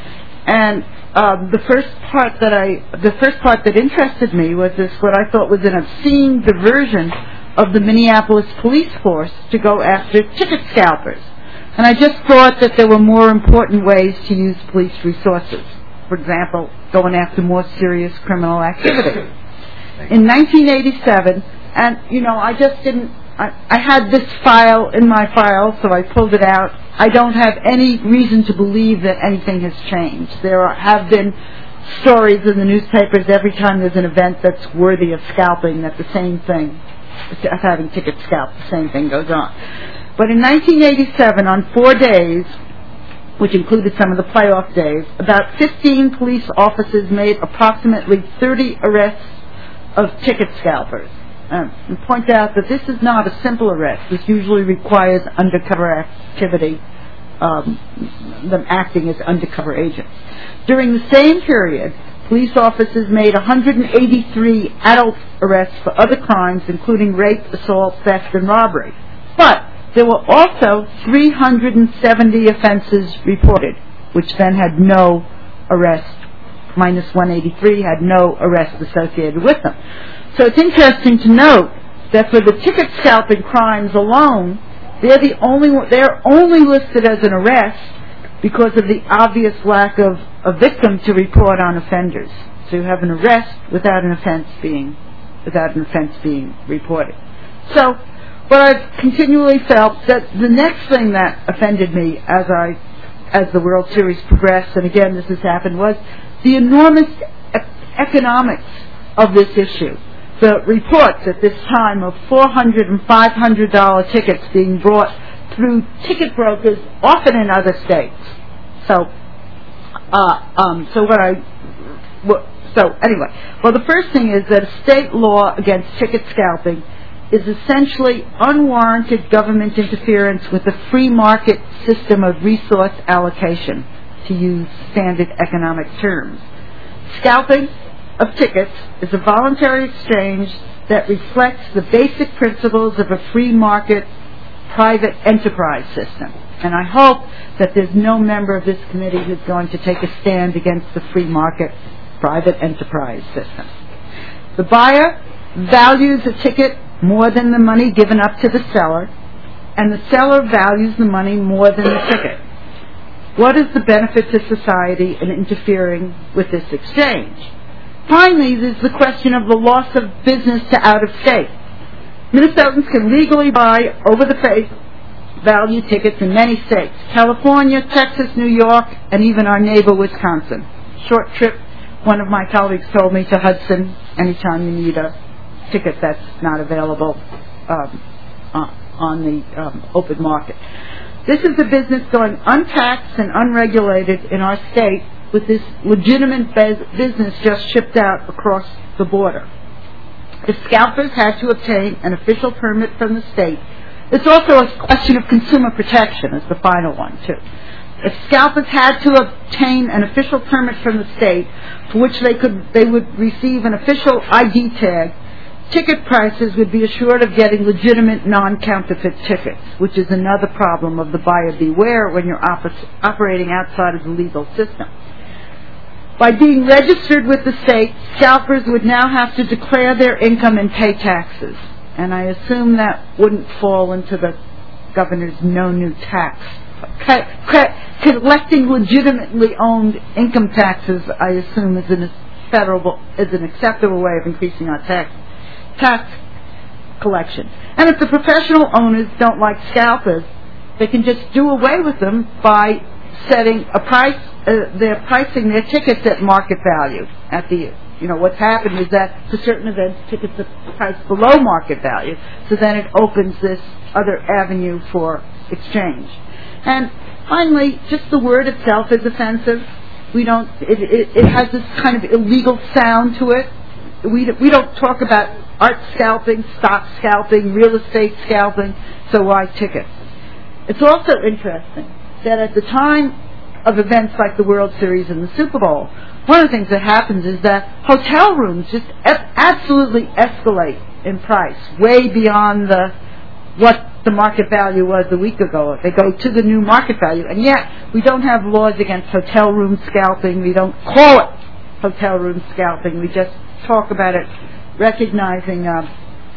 And um, the first part that I, the first part that interested me was this, what I thought was an obscene diversion of the Minneapolis police force to go after ticket scalpers. And I just thought that there were more important ways to use police resources. For example, going after more serious criminal activity. In nineteen eighty-seven, and you know, I just didn't, I, I had this file in my file, so I pulled it out. I don't have any reason to believe that anything has changed. There are, have been stories in the newspapers every time there's an event that's worthy of scalping that the same thing, of having tickets scalped, the same thing goes on. But in nineteen eighty-seven, on four days, which included some of the playoff days, about fifteen police officers made approximately thirty arrests of ticket scalpers. Um, and point out that this is not a simple arrest. This usually requires undercover activity, um, them acting as undercover agents. During the same period, police officers made one hundred eighty-three adult arrests for other crimes, including rape, assault, theft, and robbery. But there were also three hundred seventy offenses reported, which then had no arrest, minus one hundred eighty-three had no arrest associated with them. So it's interesting to note that for the ticket scalping crimes alone, they're the only they're only listed as an arrest because of the obvious lack of a victim to report on offenders. So you have an arrest without an offense being without an offense being reported. So but I've continually felt that the next thing that offended me as I, as the World Series progressed, and again this has happened, was the enormous e- economics of this issue. The reports at this time of four hundred dollars and five hundred dollars tickets being brought through ticket brokers, often in other states. So, uh, um, so what I, what, so anyway, well the first thing is that a state law against ticket scalping is essentially unwarranted government interference with the free market system of resource allocation, to use standard economic terms. Scalping of tickets is a voluntary exchange that reflects the basic principles of a free market private enterprise system. And I hope that there's no member of this committee who's going to take a stand against the free market private enterprise system. The buyer values a ticket more than the money given up to the seller, and the seller values the money more than the ticket. What is the benefit to society in interfering with this exchange? Finally, there's the question of the loss of business to out-of-state. Minnesotans can legally buy over-the-face value tickets in many states: California, Texas, New York, and even our neighbor, Wisconsin. Short trip, one of my colleagues told me, to Hudson anytime you need a ticket that's not available um, on, on the um, open market. This is a business going untaxed and unregulated in our state, with this legitimate business just shipped out across the border. If scalpers had to obtain an official permit from the state, it's also a question of consumer protection, is the final one, too. If scalpers had to obtain an official permit from the state, for which they could they would receive an official I D tag, ticket prices would be assured of getting legitimate non-counterfeit tickets, which is another problem of the buyer beware when you're op- operating outside of the legal system. By being registered with the state, scalpers would now have to declare their income and pay taxes. And I assume that wouldn't fall into the governor's no new tax. Collecting legitimately owned income taxes, I assume, is an, federal, is an acceptable way of increasing our tax, tax collection. And if the professional owners don't like scalpers, they can just do away with them by setting a price, uh, they're pricing their tickets at market value. At the, you know, what's happened is that for certain events, tickets are priced below market value. So then it opens this other avenue for exchange. And finally, just the word itself is offensive. We don't. It, it, it has this kind of illegal sound to it. We we don't talk about art scalping, stock scalping, real estate scalping. So why tickets? It's also interesting that at the time of events like the World Series and the Super Bowl, one of the things that happens is that hotel rooms just e- absolutely escalate in price, way beyond the what the market value was a week ago. They go to the new market value, and yet we don't have laws against hotel room scalping. We don't call it hotel room scalping. We just talk about it, recognizing, uh,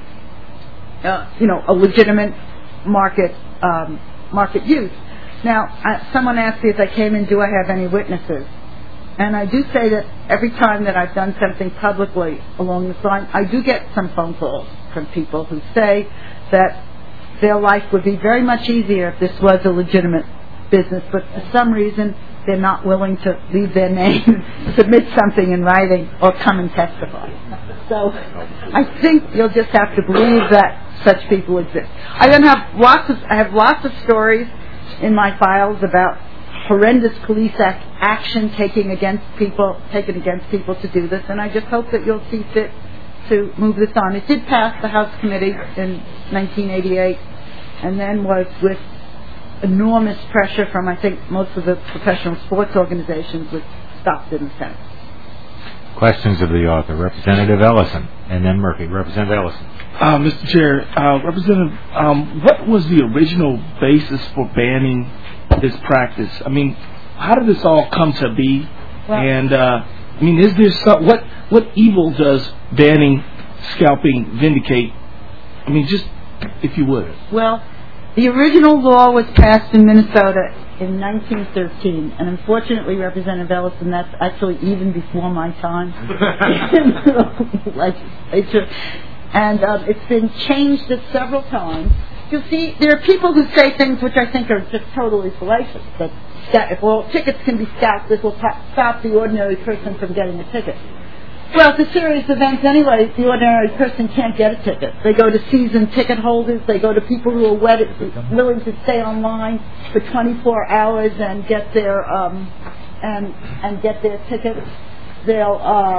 uh, you know, a legitimate market um, market use. Now, uh, someone asked me as I came in, do I have any witnesses? And I do say that every time that I've done something publicly along this line, I do get some phone calls from people who say that their life would be very much easier if this was a legitimate business, but for some reason they're not willing to leave their name, submit something in writing, or come and testify. So I think you'll just have to believe that such people exist. I then have lots of I have lots of stories in my files about horrendous police ac- action taking against people, taken against people to do this, and I just hope that you'll see fit to move this on. It did pass the House Committee in nineteen eighty-eight, and then was with enormous pressure from, I think, most of the professional sports organizations, was stopped in the Senate. Questions of the author. Representative Ellison, and then Murphy. Representative Ellison. Uh, Mister Chair, uh, Representative, um, what was the original basis for banning this practice? I mean, how did this all come to be? Well, and uh, I mean, is there some what what evil does banning scalping vindicate? I mean, just if you would. Well, the original law was passed in Minnesota in nineteen thirteen, and unfortunately, Representative Ellison, that's actually even before my time in the legislature. And um, it's been changed several times. You see, there are people who say things which I think are just totally fallacious. That, that well, tickets can be scalped. This will pa- stop the ordinary person from getting a ticket. Well, it's a serious event anyway. The ordinary person can't get a ticket. They go to season ticket holders. They go to people who are wedded, willing to stay online for twenty-four hours and get their um, and and get their tickets. They'll,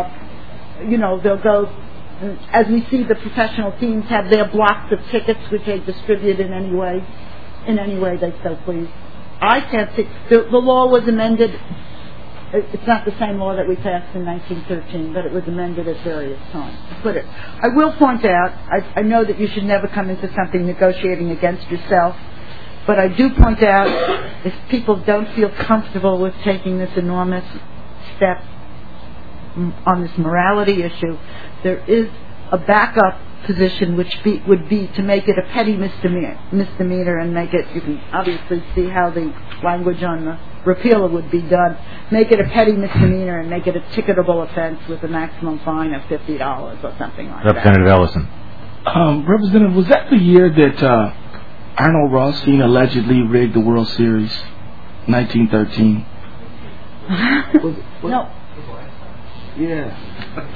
uh, you know, they'll go. As we see, the professional teams have their blocks of tickets which they distribute in any way, in any way they so please. I can't see. The, the law was amended. It's not the same law that we passed in nineteen thirteen, but it was amended at various times. Put it. I will point out. I, I know that you should never come into something negotiating against yourself, but I do point out if people don't feel comfortable with taking this enormous step on this morality issue, there is a backup position which be, would be to make it a petty misdemeanor, misdemeanor and make it, you can obviously see how the language on the repeal would be done, make it a petty misdemeanor and make it a ticketable offense with a maximum fine of fifty dollars or something like Representative that. Ellison. Um, Representative, was that the year that uh, Arnold Rothstein allegedly rigged the World Series, nineteen thirteen? No. Yeah.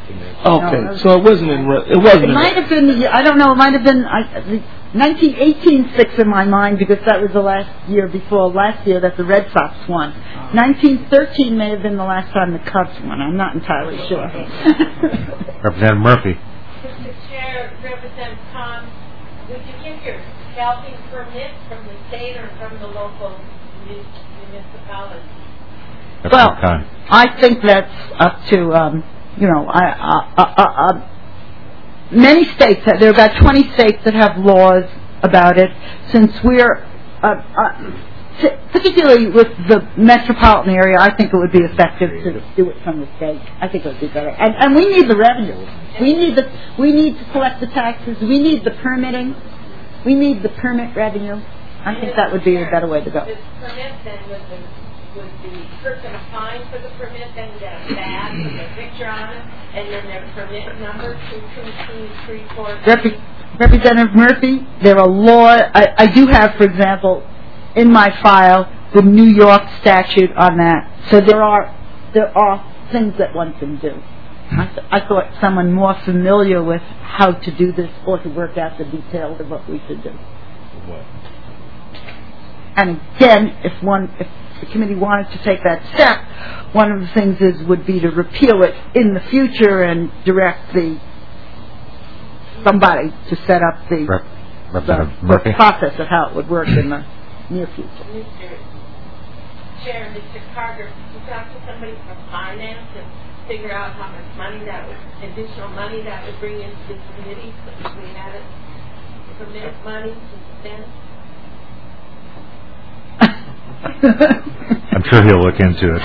Okay, No, so it wasn't in. Re- it wasn't. It in might have been. The, I don't know. It might have been I, the nineteen eighteen six in my mind because that was the last year before last year that the Red Sox won. nineteen thirteen may have been the last time the Cubs won. I'm not entirely sure. Representative Murphy. Mister Chair, Representative Tom, would you give your scalping permit from the state or from the local municipality? Well, I think that's up to, um, you know, I, uh, uh, uh, many states, have, there are about twenty states that have laws about it. Since we're, uh, uh, t- particularly with the metropolitan area, I think it would be effective to do it from the state. I think it would be better. And, and we need the revenue. We need the, we need to collect the taxes. We need the permitting. We need the permit revenue. I think that would be a better way to go. This permit then would the, would the person applying for the permit then get a badge with a picture on it and then their permit number two two two three four. Rep- Representative Murphy, there are laws. I, I do have, for example, in my file the New York statute on that. So there are there are things that one can do. I, th- I thought someone more familiar with how to do this or to work out the details of what we should do. What? And again, if one, if the committee wanted to take that step, one of the things is would be to repeal it in the future and direct the somebody to set up the, Rep- the, Representative the process of how it would work in the near future. Mister Chair, Mister Carter, you talk to somebody from finance and figure out how much money that would, additional money that would bring into the committee so that we had it, permit money to spend? I'm sure he'll look into it.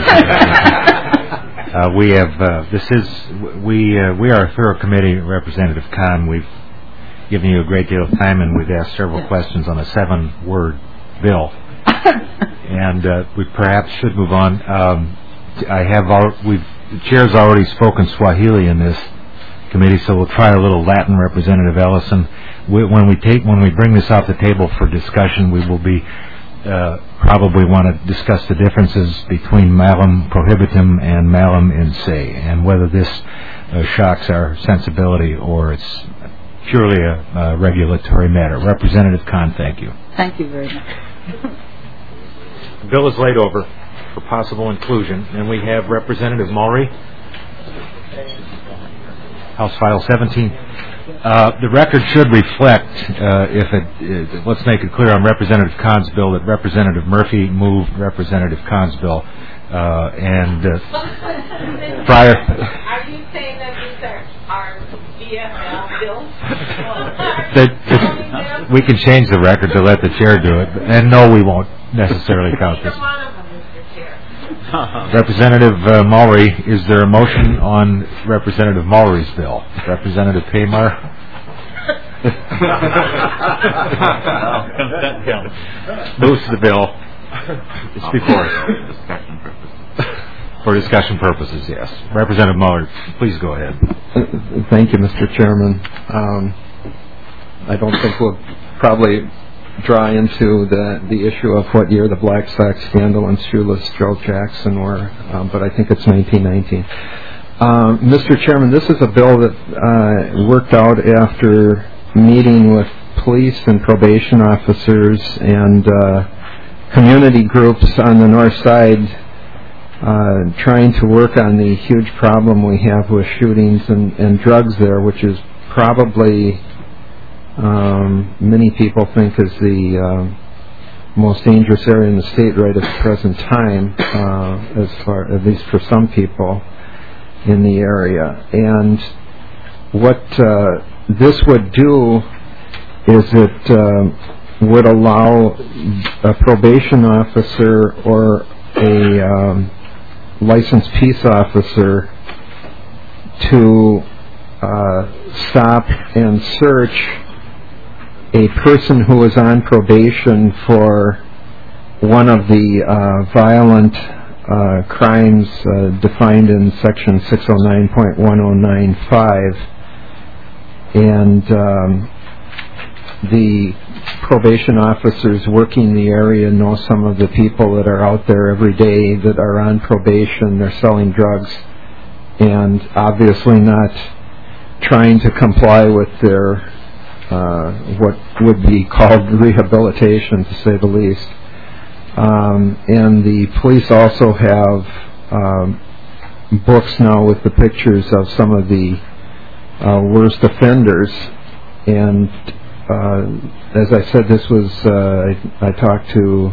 uh, we have uh, this is we uh, we are a thorough committee. Representative Khan, we've given you a great deal of time, and we've asked several yes. questions on a seven-word bill, and uh, we perhaps should move on. Um, I have al- we've the chair's already spoken Swahili in this committee, so we'll try a little Latin. Representative Ellison, we, when we take when we bring this off the table for discussion, we will be. Uh, probably want to discuss the differences between malum prohibitum and malum in se, and whether this uh, shocks our sensibility or it's purely a, a regulatory matter. Representative Khan, thank you. Thank you very much. The bill is laid over for possible inclusion, and we have Representative Mulry, House File seventeen. Uh, the record should reflect, uh, if it, uh, let's make it clear on Representative Khan's bill that Representative Murphy moved Representative Khan's bill, uh, and uh, prior. Are you saying that these are our B F L bills? that, that we can change the record to let the chair do it, and no, we won't necessarily count this. Representative uh, Mulry, is there a motion on Representative Mulry's bill? Representative Paymar? Moves to the bill. It's before us. For discussion purposes, yes. Representative Mulry, please go ahead. Thank you, Mister Chairman. Um, I don't think we'll probably draw into the the issue of what year the Black Sox scandal and shoeless Joe Jackson were, um, but I think it's nineteen nineteen. Um, Mister Chairman, this is a bill that uh, worked out after meeting with police and probation officers and uh, community groups on the north side, uh, trying to work on the huge problem we have with shootings and, and drugs there, which is probably Um, many people think is the uh, most dangerous area in the state right at the present time, uh, as far at least for some people in the area. And what uh, this would do is it uh, would allow a probation officer or a um, licensed peace officer to uh, stop and search a person who is on probation for one of the uh, violent uh, crimes uh, defined in Section six oh nine point one oh nine five, and um, the probation officers working the area know some of the people that are out there every day that are on probation. They're selling drugs, and obviously not trying to comply with their uh, what would be called rehabilitation, to say the least. Um, and the police also have um, books now with the pictures of some of the uh, worst offenders. And uh, as I said, this was, uh, I, I talked to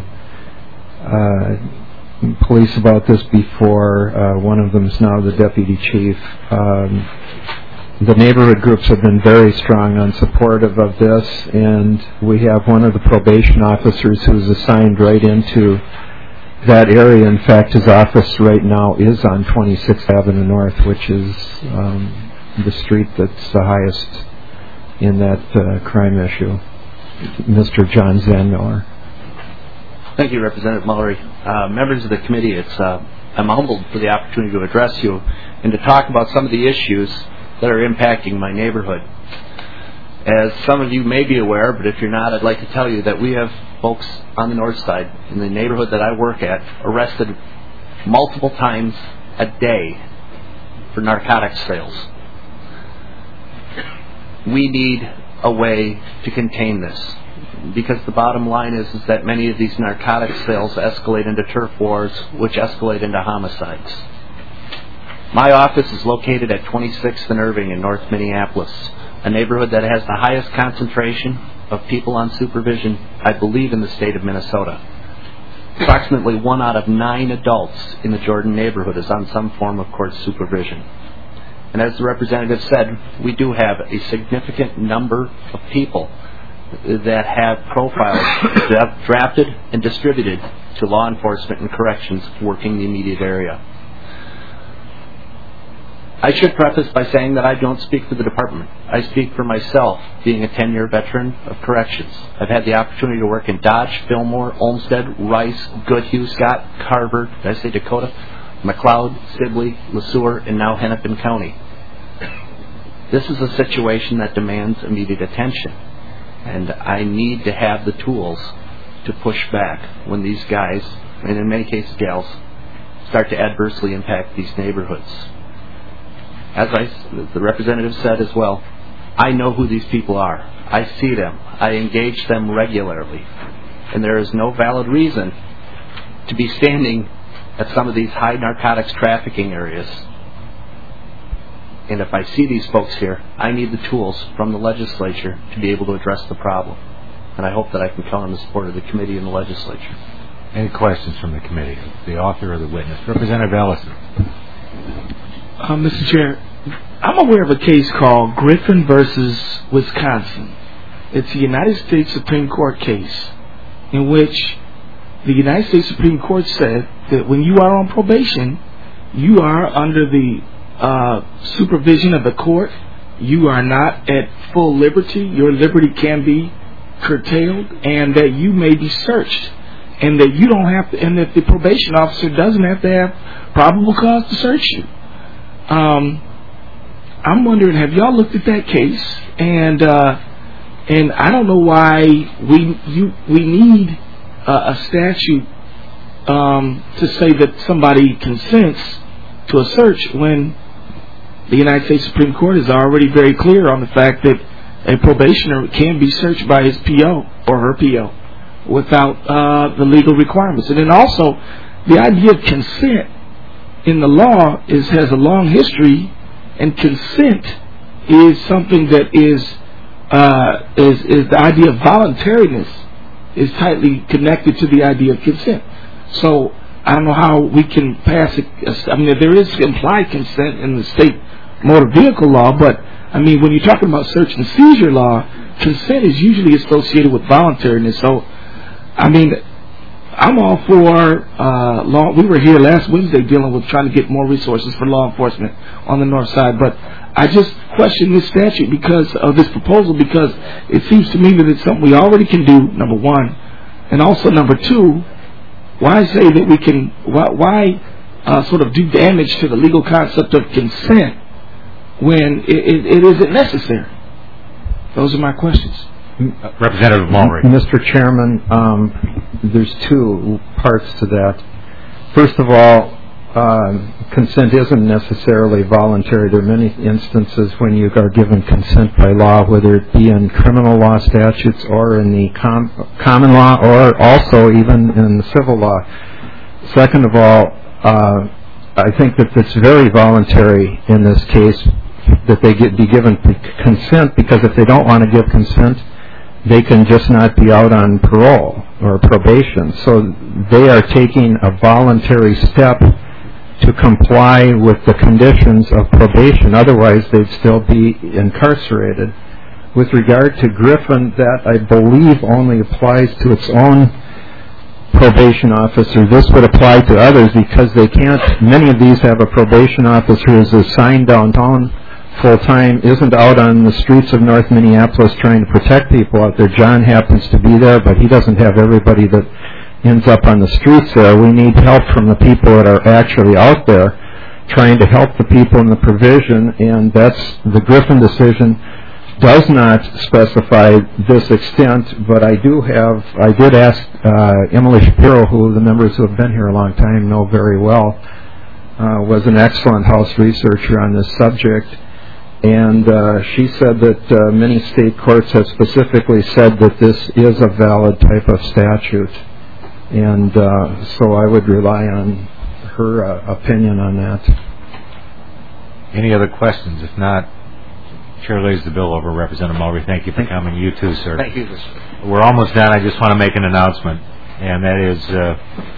uh, police about this before. Uh, one of them is now the deputy chief. Um, the neighborhood groups have been very strong on supportive of this, and we have one of the probation officers who's assigned right into that area. In fact, his office right now is on twenty-sixth Avenue North, which is um, the street that's the highest in that uh, crime issue. Mister John Zandmiller. Thank you, Representative Mullery. Uh, members of the committee, it's uh, I'm humbled for the opportunity to address you and to talk about some of the issues that are impacting my neighborhood. As some of you may be aware, but if you're not, I'd like to tell you that we have folks on the north side in the neighborhood that I work at arrested multiple times a day for narcotics sales. We need a way to contain this, because the bottom line is, is that many of these narcotics sales escalate into turf wars, which escalate into homicides. My office is located at twenty-sixth and Irving in North Minneapolis, a neighborhood that has the highest concentration of people on supervision, I believe, in the state of Minnesota. Approximately one out of nine adults in the Jordan neighborhood is on some form of court supervision. And as the representative said, we do have a significant number of people that have profiles that have drafted and distributed to law enforcement and corrections working the immediate area. I should preface by saying that I don't speak for the department. I speak for myself, being a ten-year veteran of corrections. I've had the opportunity to work in Dodge, Fillmore, Olmsted, Rice, Goodhue, Scott, Carver, did I say Dakota, McLeod, Sibley, LeSueur, and now Hennepin County. This is a situation that demands immediate attention, and I need to have the tools to push back when these guys, and in many cases gals, start to adversely impact these neighborhoods. As I, the representative said as well, I know who these people are. I see them. I engage them regularly. And there is no valid reason to be standing at some of these high narcotics trafficking areas. And if I see these folks here, I need the tools from the legislature to be able to address the problem. And I hope that I can count on the support of the committee and the legislature. Any questions from the committee? The author or the witness? Representative Ellison. Uh, Mister Chair, I'm aware of a case called Griffin versus Wisconsin. It's a United States Supreme Court case in which the United States Supreme Court said that when you are on probation, you are under the uh, supervision of the court. You are not at full liberty. Your liberty can be curtailed, and that you may be searched, and that you don't have to, and that the probation officer doesn't have to have probable cause to search you. Um, I'm wondering, have y'all looked at that case? And uh, and I don't know why we you we need uh, a statute um, to say that somebody consents to a search when the United States Supreme Court is already very clear on the fact that a probationer can be searched by his P O or her P O without uh, the legal requirements. And then also, the idea of consent in the law is has a long history, and consent is something that is uh, is is the idea of voluntariness is tightly connected to the idea of consent. So I don't know how we can pass it. I mean, there is implied consent in the state motor vehicle law, but I mean, when you're talking about search and seizure law, consent is usually associated with voluntariness. So, I mean, I'm all for uh, law. We were here last Wednesday dealing with trying to get more resources for law enforcement on the north side, but I just question this statute because of this proposal, because it seems to me that it's something we already can do, number one, and also number two, why say that we can, why, why uh, sort of do damage to the legal concept of consent when it, it, it isn't necessary? Those are my questions. Representative Mullery. Mister Chairman, um, there's two parts to that. First of all, um, consent isn't necessarily voluntary. There are many instances when you are given consent by law, whether it be in criminal law statutes or in the com- common law or also even in the civil law. Second of all, uh, I think that it's very voluntary in this case that they get, be given consent, because if they don't want to give consent, they can just not be out on parole or probation. So they are taking a voluntary step to comply with the conditions of probation. Otherwise, they'd still be incarcerated. With regard to Griffin, that I believe only applies to its own probation officer. This would apply to others because they can't, many of these have a probation officer who is assigned downtown full-time, isn't out on the streets of North Minneapolis trying to protect people out there. John happens to be there, but he doesn't have everybody that ends up on the streets there. We need help from the people that are actually out there trying to help the people in the provision, and that's the Griffin decision does not specify this extent, but I do have, I did ask uh, Emily Shapiro, who the members who have been here a long time know very well, uh, was an excellent House researcher on this subject. And uh, she said that uh, many state courts have specifically said that this is a valid type of statute. And uh, so I would rely on her uh, opinion on that. Any other questions? If not, Chair lays the bill over. Representative Mulvey, thank you for coming. You too, sir. Thank you. We're almost done. I just want to make an announcement, and that is... Uh,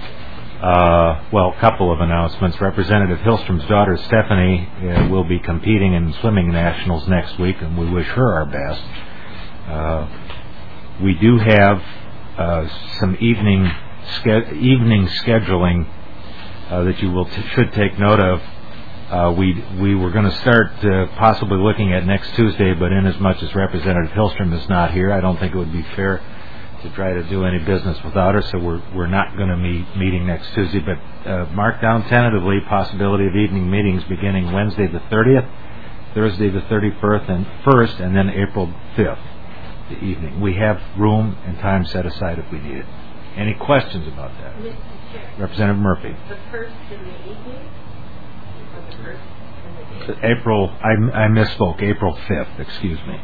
Uh, well, a couple of announcements. Representative Hillstrom's daughter, Stephanie, uh, will be competing in swimming nationals next week, and we wish her our best. Uh, we do have uh, some evening ske- evening scheduling uh, that you will t- should take note of. Uh, we we were going to start uh, possibly looking at next Tuesday, but in as much as Representative Hillstrom is not here, I don't think it would be fair to try to do any business without her, so we're we're not going to be meeting next Tuesday, but uh, mark down tentatively possibility of evening meetings beginning Wednesday the thirtieth, Thursday the thirty-first, and first, and then April fifth, the evening. We have room and time set aside if we need it. Any questions about that? Representative Murphy. The first in the evening? Or the first in the day? April, I, I misspoke, April fifth, excuse me.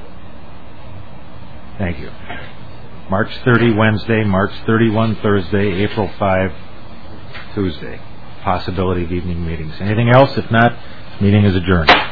Thank you. March thirtieth, Wednesday, March thirty-first, Thursday, April fifth, Tuesday. Possibility of evening meetings. Anything else? If not, meeting is adjourned.